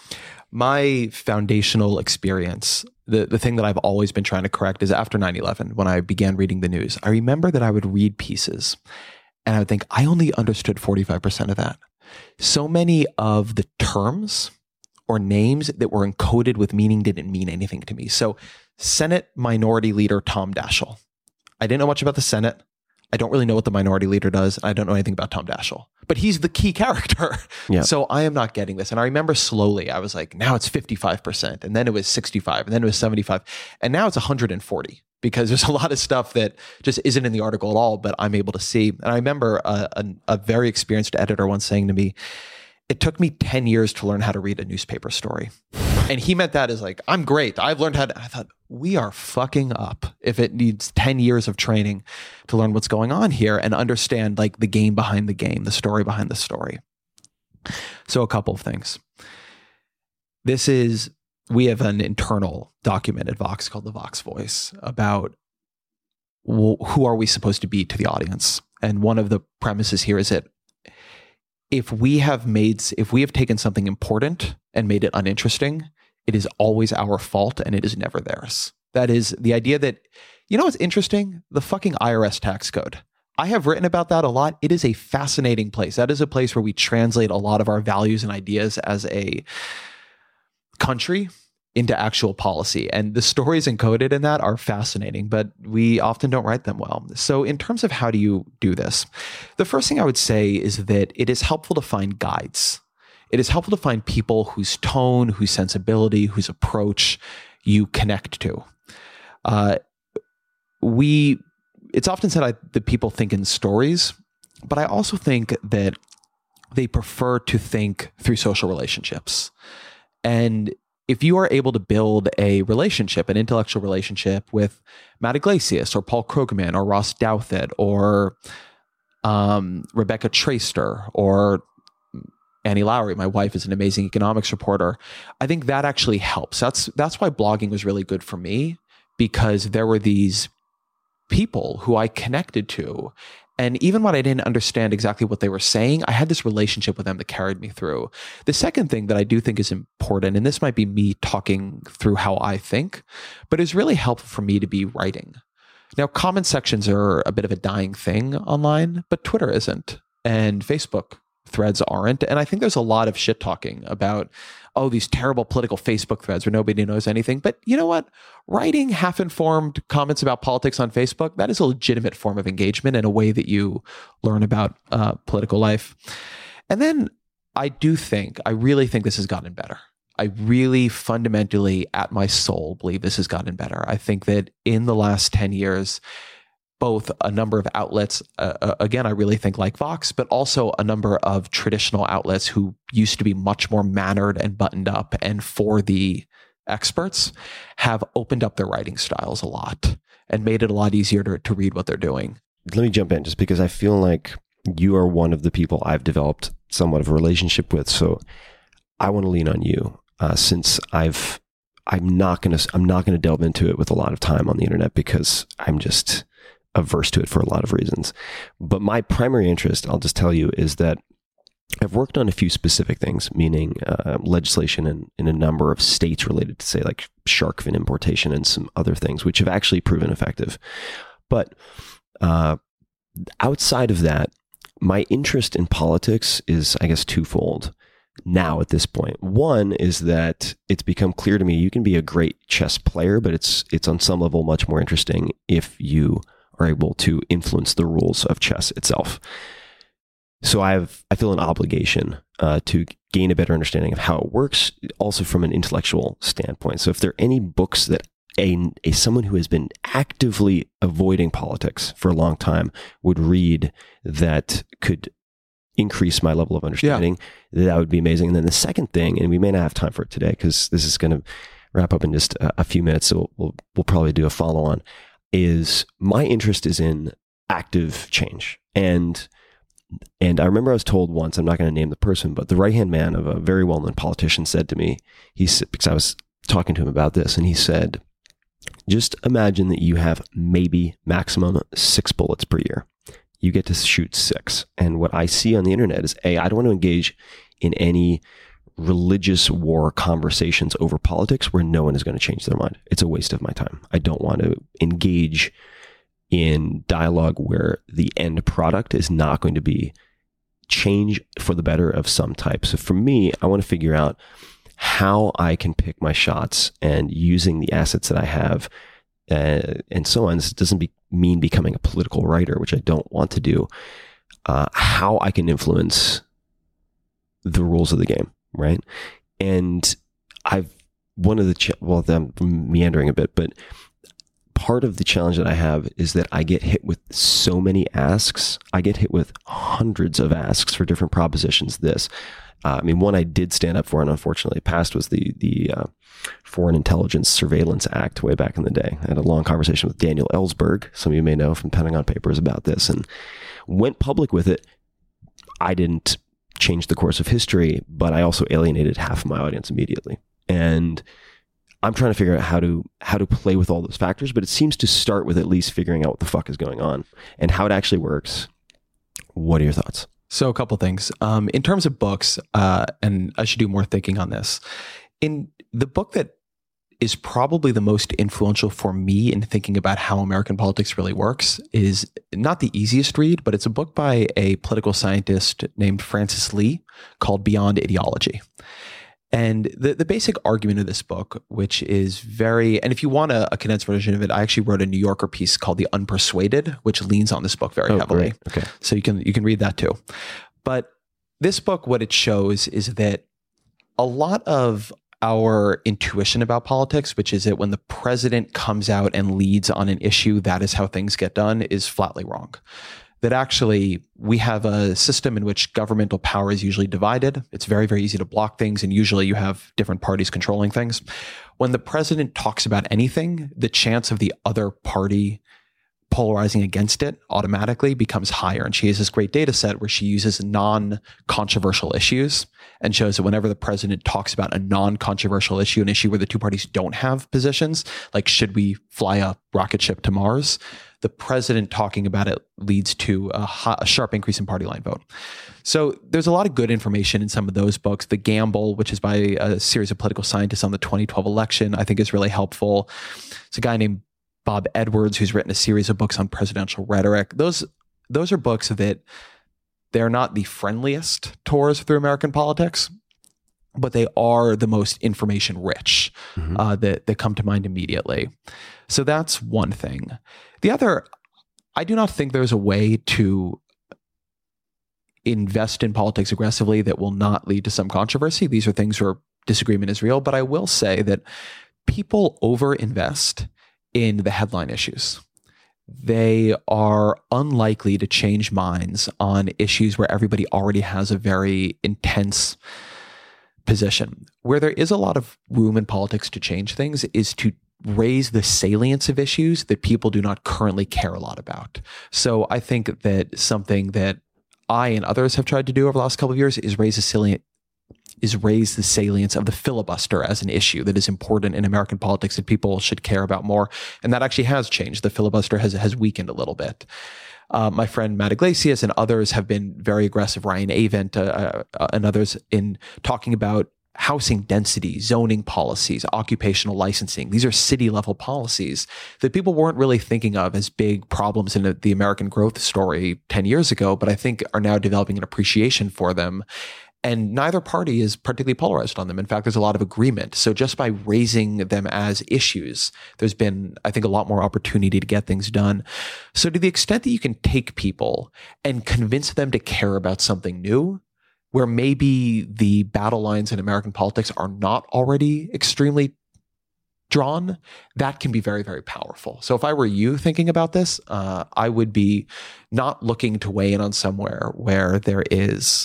My foundational experience, the thing that I've always been trying to correct is after 9/11, when I began reading the news, I remember that I would read pieces and I would think, I only understood 45% of that. So many of the terms or names that were encoded with meaning didn't mean anything to me. So Senate Minority Leader Tom Daschle. I didn't know much about the Senate. I don't really know what the minority leader does. I don't know anything about Tom Daschle, but he's the key character. Yeah. So I am not getting this. And I remember slowly, I was like, now it's 55%, and then it was 65, and then it was 75, and now it's 140, because there's a lot of stuff that just isn't in the article at all, but I'm able to see. And I remember a very experienced editor once saying to me, it took me 10 years to learn how to read a newspaper story. And he meant that as like, I'm great. I've learned how to, I thought, we are fucking up if it needs 10 years of training to learn what's going on here and understand like the game behind the game, the story behind the story. So a couple of things. This is we have an internal document at Vox called the Vox Voice about who are we supposed to be to the audience. And one of the premises here is that if we have taken something important and made it uninteresting, it is always our fault and it is never theirs. That is the idea that, you know what's interesting? The fucking IRS tax code. I have written about that a lot. It is a fascinating place. That is a place where we translate a lot of our values and ideas as a country into actual policy. And the stories encoded in that are fascinating, but we often don't write them well. So in terms of how do you do this, the first thing I would say is that it is helpful to find guides. It is helpful to find people whose tone, whose sensibility, whose approach you connect to. It's often said that people think in stories, but I also think that they prefer to think through social relationships. And if you are able to build a relationship, an intellectual relationship with Matt Iglesias or Paul Krugman or Ross Douthat or Rebecca Traister or Annie Lowrey, my wife, is an amazing economics reporter, I think that actually helps. That's why blogging was really good for me, because there were these people who I connected to. And even when I didn't understand exactly what they were saying, I had this relationship with them that carried me through. The second thing that I do think is important, and this might be me talking through how I think, but it's really helpful for me to be writing. Now, comment sections are a bit of a dying thing online, but Twitter isn't, and Facebook threads aren't. And I think there's a lot of shit talking about, oh, these terrible political Facebook threads where nobody knows anything. But you know what? Writing half-informed comments about politics on Facebook, that is a legitimate form of engagement and a way that you learn about political life. And then I really think this has gotten better. I really fundamentally, at my soul, believe this has gotten better. I think that in the last 10 years, both a number of outlets, again, I really think like Vox, but also a number of traditional outlets who used to be much more mannered and buttoned up and for the experts, have opened up their writing styles a lot and made it a lot easier to read what they're doing. Let me jump in just because I feel like you are one of the people I've developed somewhat of a relationship with. So I want to lean on you since I'm not going to delve into it with a lot of time on the internet because I'm just averse to it for a lot of reasons. But my primary interest, I'll just tell you, is that I've worked on a few specific things, meaning legislation in a number of states related to, say, like shark fin importation and some other things, which have actually proven effective. But outside of that, my interest in politics is, I guess, twofold now at this point. One is that it's become clear to me you can be a great chess player, but it's on some level much more interesting if you are able to influence the rules of chess itself. So I feel an obligation to gain a better understanding of how it works, also from an intellectual standpoint. So if there are any books that someone who has been actively avoiding politics for a long time would read that could increase my level of understanding, that would be amazing. And then the second thing, and we may not have time for it today because this is going to wrap up in just a few minutes, so we'll probably do a follow-on, is my interest is in active change. And I remember I was told once, I'm not going to name the person, but the right-hand man of a very well-known politician said to me, because I was talking to him about this, and he said, just imagine that you have maybe maximum 6 bullets per year. You get to shoot 6. And what I see on the internet is, I don't want to engage in any religious war conversations over politics where no one is going to change their mind. It's a waste of my time. I don't want to engage in dialogue where the end product is not going to be change for the better of some type. So for me, I want to figure out how I can pick my shots and using the assets that I have and so on. This doesn't mean becoming a political writer, which I don't want to do. How I can influence the rules of the game, right? And I'm meandering a bit, but part of the challenge that I have is that I get hit with so many asks. I get hit with hundreds of asks for different propositions. One I did stand up for and unfortunately passed was the Foreign Intelligence Surveillance Act way back in the day. I had a long conversation with Daniel Ellsberg, some of you may know from Pentagon Papers, about this, and went public with it. I didn't change the course of history, but I also alienated half of my audience immediately. And I'm trying to figure out how to play with all those factors, but it seems to start with at least figuring out what the fuck is going on and how it actually works. What are your thoughts? So a couple things. In terms of books, and I should do more thinking on this. In the book that is probably the most influential for me in thinking about how American politics really works is not the easiest read, but it's a book by a political scientist named Francis Lee called Beyond Ideology. And the basic argument of this book, which is very, and if you want a condensed version of it, I actually wrote a New Yorker piece called The Unpersuaded, which leans on this book very heavily. Great. Okay. So you can read that too. But this book, what it shows is that a lot of our intuition about politics, which is that when the president comes out and leads on an issue, that is how things get done, is flatly wrong. That actually we have a system in which governmental power is usually divided. It's very, very easy to block things, and usually you have different parties controlling things. When the president talks about anything, the chance of the other party polarizing against it automatically becomes higher. And she has this great data set where she uses non-controversial issues and shows that whenever the president talks about a non-controversial issue, an issue where the two parties don't have positions, like should we fly a rocket ship to Mars, the president talking about it leads to a sharp increase in party line vote. So there's a lot of good information in some of those books. The Gamble, which is by a series of political scientists on the 2012 election, I think is really helpful. It's a guy named Bob Edwards, who's written a series of books on presidential rhetoric. Those are books that they're not the friendliest tours through American politics, but they are the most information rich that come to mind immediately. So that's one thing. The other, I do not think there's a way to invest in politics aggressively that will not lead to some controversy. These are things where disagreement is real, but I will say that people overinvest in the headline issues. They are unlikely to change minds on issues where everybody already has a very intense position. Where there is a lot of room in politics to change things is to raise the salience of issues that people do not currently care a lot about. So I think that something that I and others have tried to do over the last couple of years is raise the salience of the filibuster as an issue that is important in American politics that people should care about more. And that actually has changed. The filibuster has weakened a little bit. My friend Matt Iglesias and others have been very aggressive, Ryan Avent and others, in talking about housing density, zoning policies, occupational licensing. These are city-level policies that people weren't really thinking of as big problems in the American growth story 10 years ago, but I think are now developing an appreciation for them. And neither party is particularly polarized on them. In fact, there's a lot of agreement. So just by raising them as issues, there's been, I think, a lot more opportunity to get things done. So to the extent that you can take people and convince them to care about something new, where maybe the battle lines in American politics are not already extremely drawn, that can be very, very powerful. So if I were you thinking about this, I would be not looking to weigh in on somewhere where there is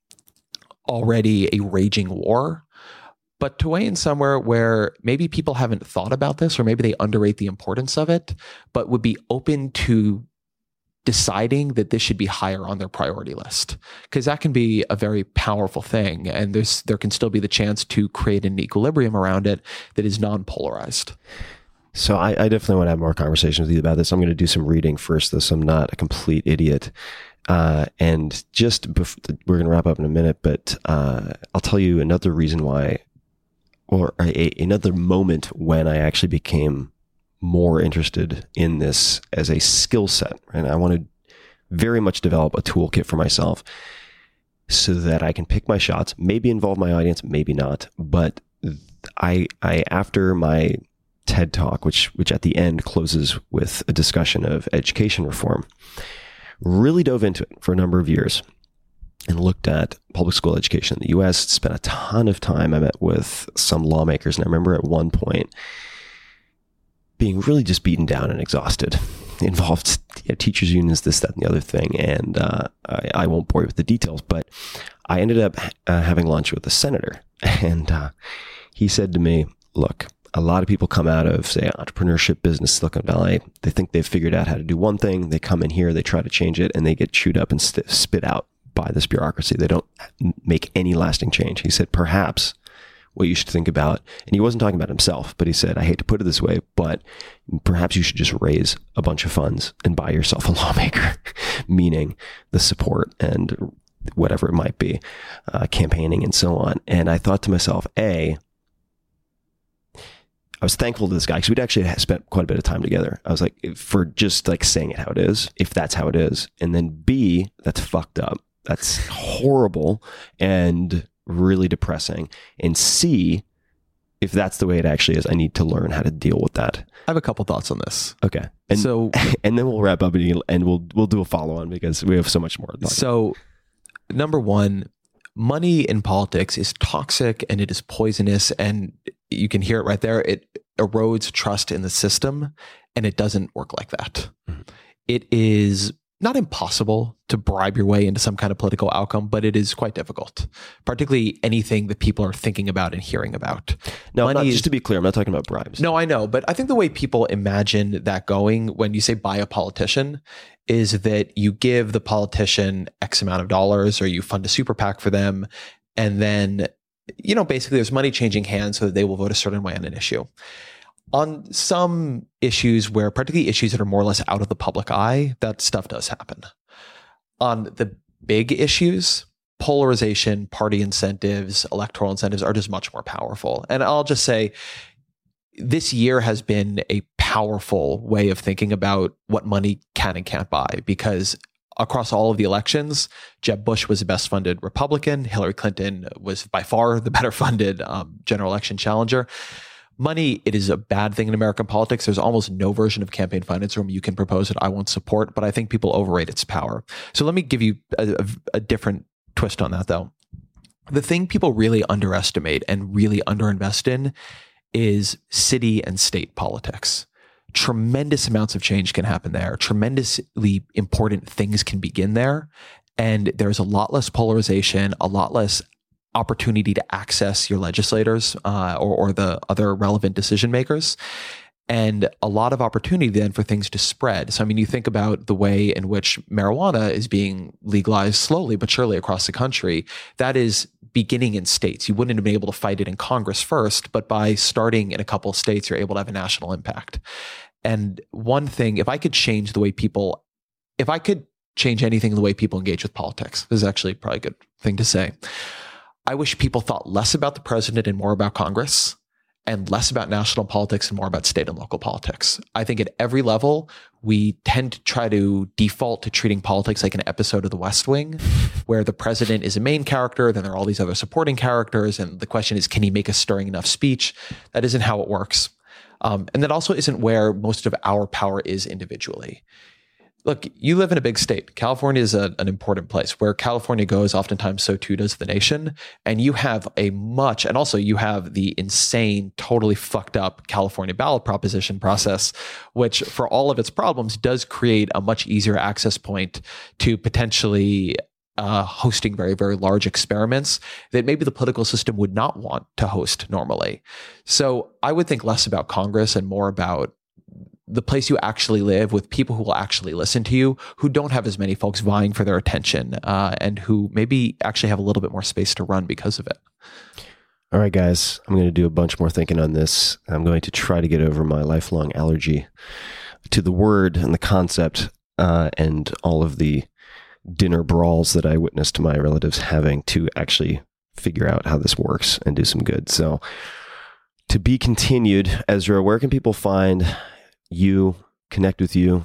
already a raging war, but to weigh in somewhere where maybe people haven't thought about this, or maybe they underrate the importance of it, but would be open to deciding that this should be higher on their priority list, because that can be a very powerful thing. And there can still be the chance to create an equilibrium around it that is non-polarized. So I definitely want to have more conversations with you about this. I'm going to do some reading first, though, so I'm not a complete idiot. And just before, we're going to wrap up in a minute, but I'll tell you another reason why, or another moment when I actually became more interested in this as a skill set. And I want to very much develop a toolkit for myself so that I can pick my shots, maybe involve my audience, maybe not. But I after my TED Talk, which at the end closes with a discussion of education reform, really dove into it for a number of years and looked at public school education in the U.S., spent a ton of time. I met with some lawmakers, and I remember at one point being really just beaten down and exhausted. It involved teachers' unions, this, that, and the other thing. And I won't bore you with the details, but I ended up having lunch with a senator. And he said to me, look, a lot of people come out of, say, entrepreneurship, business, Silicon Valley. They think they've figured out how to do one thing. They come in here, they try to change it, and they get chewed up and spit out by this bureaucracy. They don't make any lasting change. He said, perhaps what you should think about. And he wasn't talking about himself, but he said, I hate to put it this way, but perhaps you should just raise a bunch of funds and buy yourself a lawmaker, meaning the support and whatever it might be, campaigning and so on. And I thought to myself, I was thankful to this guy because we'd actually spent quite a bit of time together. I was like, for just like saying it how it is, if that's how it is. And then B, that's fucked up. That's horrible and really depressing. And C, if that's the way it actually is, I need to learn how to deal with that. I have a couple thoughts on this. Okay. And so, and then we'll wrap up and we'll do a follow on because we have so much more to talk about. So, number one, money in politics is toxic and it is poisonous, and you can hear it right there. It erodes trust in the system, and it doesn't work like that. Mm-hmm. It is not impossible to bribe your way into some kind of political outcome, but it is quite difficult, particularly anything that people are thinking about and hearing about. No, just to be clear, I'm not talking about bribes. No, I know. But I think the way people imagine that going when you say buy a politician is that you give the politician X amount of dollars or you fund a super PAC for them. And then, basically there's money changing hands so that they will vote a certain way on an issue. On some issues particularly issues that are more or less out of the public eye, that stuff does happen. On the big issues, polarization, party incentives, electoral incentives are just much more powerful. And I'll just say this year has been a powerful way of thinking about what money can and can't buy, because across all of the elections, Jeb Bush was the best funded Republican. Hillary Clinton was by far the better funded general election challenger. Money, it is a bad thing in American politics. There's almost no version of campaign finance room you can propose that I won't support, but I think people overrate its power. So let me give you a different twist on that, though. The thing people really underestimate and really underinvest in is city and state politics. Tremendous amounts of change can happen there. Tremendously important things can begin there. And there's a lot less polarization, a lot less opportunity to access your legislators or the other relevant decision makers, and a lot of opportunity then for things to spread. So, I mean, you think about the way in which marijuana is being legalized slowly but surely across the country. That is beginning in states. You wouldn't have been able to fight it in Congress first, but by starting in a couple of states, you're able to have a national impact. And one thing, if I could change anything in the way people engage with politics, this is actually probably a good thing to say. I wish people thought less about the president and more about Congress, and less about national politics and more about state and local politics. I think at every level, we tend to try to default to treating politics like an episode of The West Wing, where the president is a main character, then there are all these other supporting characters, and the question is, can he make a stirring enough speech? That isn't how it works. And that also isn't where most of our power is individually. Look, you live in a big state. California is an important place. Where California goes, oftentimes so too does the nation. And you have and also you have the insane, totally fucked up California ballot proposition process, which for all of its problems does create a much easier access point to potentially hosting very, very large experiments that maybe the political system would not want to host normally. So I would think less about Congress and more about the place you actually live, with people who will actually listen to you, who don't have as many folks vying for their attention, and who maybe actually have a little bit more space to run because of it. All right, guys, I'm going to do a bunch more thinking on this. I'm going to try to get over my lifelong allergy to the word and the concept, and all of the dinner brawls that I witnessed my relatives having to actually figure out how this works and do some good. So, to be continued. Ezra, where can people find you, connect with you,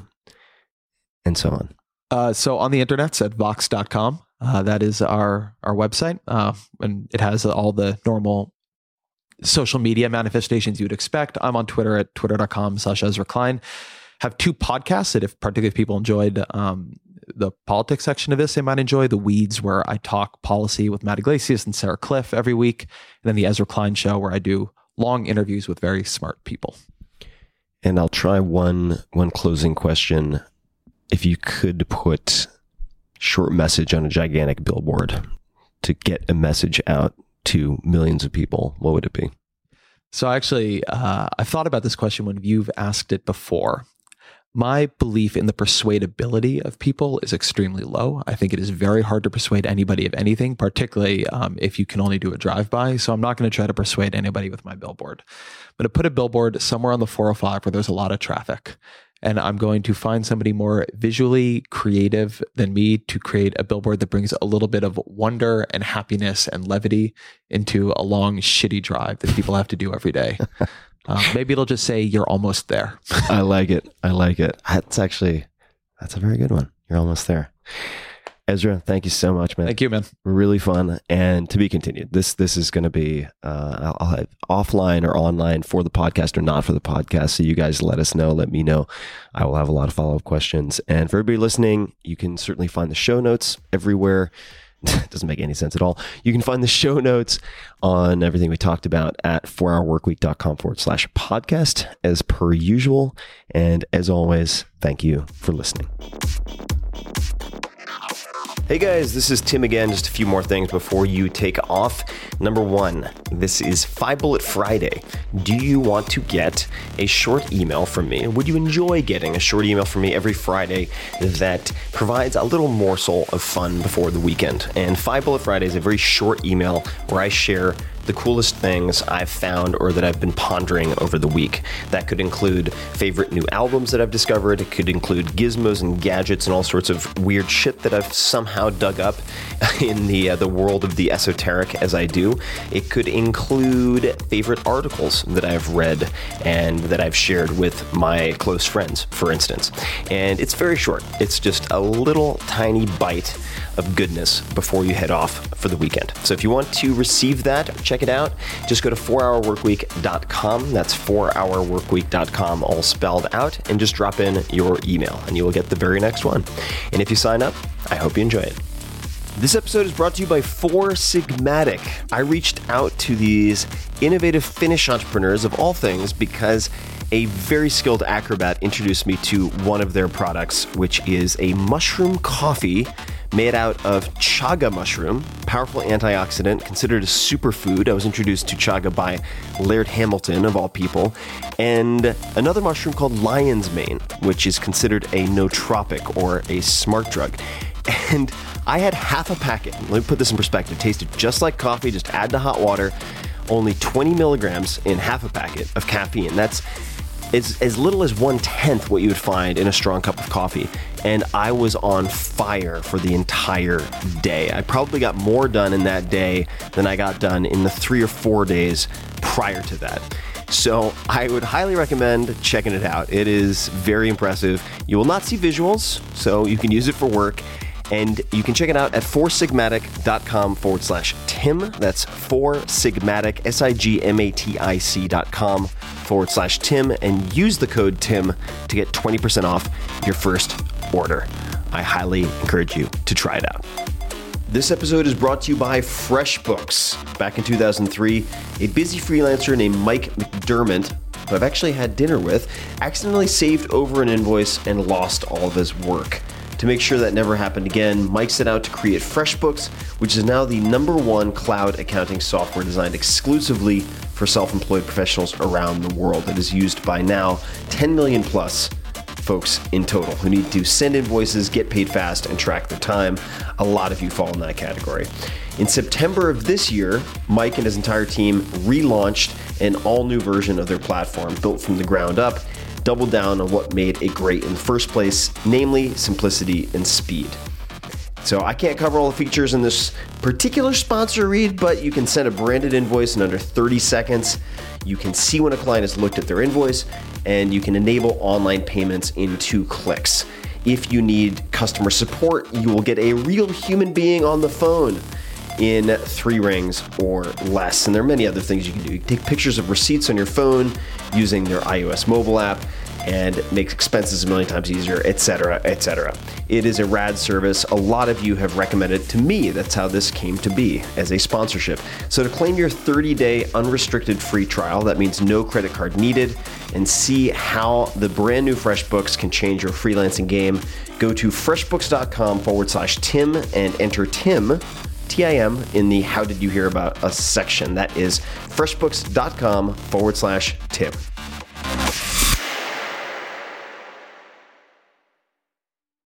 and so on? So on the internet's at vox.com. That is our website. And it has all the normal social media manifestations you would expect. I'm on Twitter at twitter.com/Ezra Klein. Have two podcasts that if particularly people enjoyed the politics section of this, they might enjoy. The Weeds, where I talk policy with Matt Iglesias and Sarah Cliff every week. And then the Ezra Klein Show, where I do long interviews with very smart people. And I'll try one closing question. If you could put short message on a gigantic billboard to get a message out to millions of people, what would it be? So actually, I've thought about this question when you've asked it before. My belief in the persuadability of people is extremely low. I think it is very hard to persuade anybody of anything, particularly if you can only do a drive-by. So I'm not going to try to persuade anybody with my billboard. I'm going to put a billboard somewhere on the 405 where there's a lot of traffic. And I'm going to find somebody more visually creative than me to create a billboard that brings a little bit of wonder and happiness and levity into a long, shitty drive that people have to do every day. Maybe it'll just say, "You're almost there." I like it. That's a very good one. You're almost there. Ezra, thank you so much, man. Thank you, man. Really fun, and to be continued. This is going to be I'll have offline or online for the podcast or not for the podcast. So you guys let us know. Let me know. I will have a lot of follow-up questions. And for everybody listening, you can certainly find the show notes everywhere. It doesn't make any sense at all. You can find the show notes on everything we talked about at 4hourworkweek.com/podcast as per usual. And as always, thank you for listening. Hey guys, this is Tim again. Just a few more things before you take off. Number one, this is 5 Bullet Friday. Do you want to get a short email from me? Would you enjoy getting a short email from me every Friday that provides a little morsel of fun before the weekend? And 5 Bullet Friday is a very short email where I share the coolest things I've found or that I've been pondering over the week. That could include favorite new albums that I've discovered. It could include gizmos and gadgets and all sorts of weird shit that I've somehow dug up in the world of the esoteric as I do. It could include favorite articles that I've read and that I've shared with my close friends, for instance. And it's very short. It's just a little tiny bite of goodness before you head off for the weekend. So if you want to receive that, check it out. Just go to 4hourworkweek.com. That's 4hourworkweek.com, all spelled out, and just drop in your email and you will get the very next one. And if you sign up, I hope you enjoy it. This episode is brought to you by Four Sigmatic. I reached out to these innovative Finnish entrepreneurs of all things because a very skilled acrobat introduced me to one of their products, which is a mushroom coffee made out of chaga mushroom, powerful antioxidant, considered a superfood. I was introduced to chaga by Laird Hamilton, of all people, and another mushroom called lion's mane, which is considered a nootropic or a smart drug. And I had half a packet. Let me put this in perspective. It tasted just like coffee, just add to hot water, only 20 milligrams in half a packet of caffeine. That's as little as 1/10 what you would find in a strong cup of coffee. And I was on fire for the entire day. I probably got more done in that day than I got done in the 3 or 4 days prior to that. So I would highly recommend checking it out. It is very impressive. You will not see visuals, so you can use it for work. And you can check it out at foursigmatic.com/Tim. That's foursigmatic, SIGMATIC.com/Tim, and use the code Tim to get 20% off your first order. I highly encourage you to try it out. This episode is brought to you by FreshBooks. Back in 2003, a busy freelancer named Mike McDermott, who I've actually had dinner with, accidentally saved over an invoice and lost all of his work. To make sure that never happened again, Mike set out to create FreshBooks, which is now the #1 cloud accounting software designed exclusively for self-employed professionals around the world. It is used by now 10 million plus folks in total who need to send invoices, get paid fast, and track their time. A lot of you fall in that category. In September of this year, Mike and his entire team relaunched an all-new version of their platform built from the ground up, doubled down on what made it great in the first place, namely simplicity and speed. So I can't cover all the features in this particular sponsor read, but you can send a branded invoice in under 30 seconds. You can see when a client has looked at their invoice, and you can enable online payments in 2 clicks. If you need customer support, you will get a real human being on the phone in 3 rings or less. And there are many other things you can do. You can take pictures of receipts on your phone using their iOS mobile app and make expenses a million times easier, etc., etc. It is a rad service. A lot of you have recommended it to me. That's how this came to be, as a sponsorship. So to claim your 30-day unrestricted free trial, that means no credit card needed, and see how the brand new FreshBooks can change your freelancing game, go to freshbooks.com/Tim and enter Tim, TIM, in the How Did You Hear About Us section. That is freshbooks.com/Tim.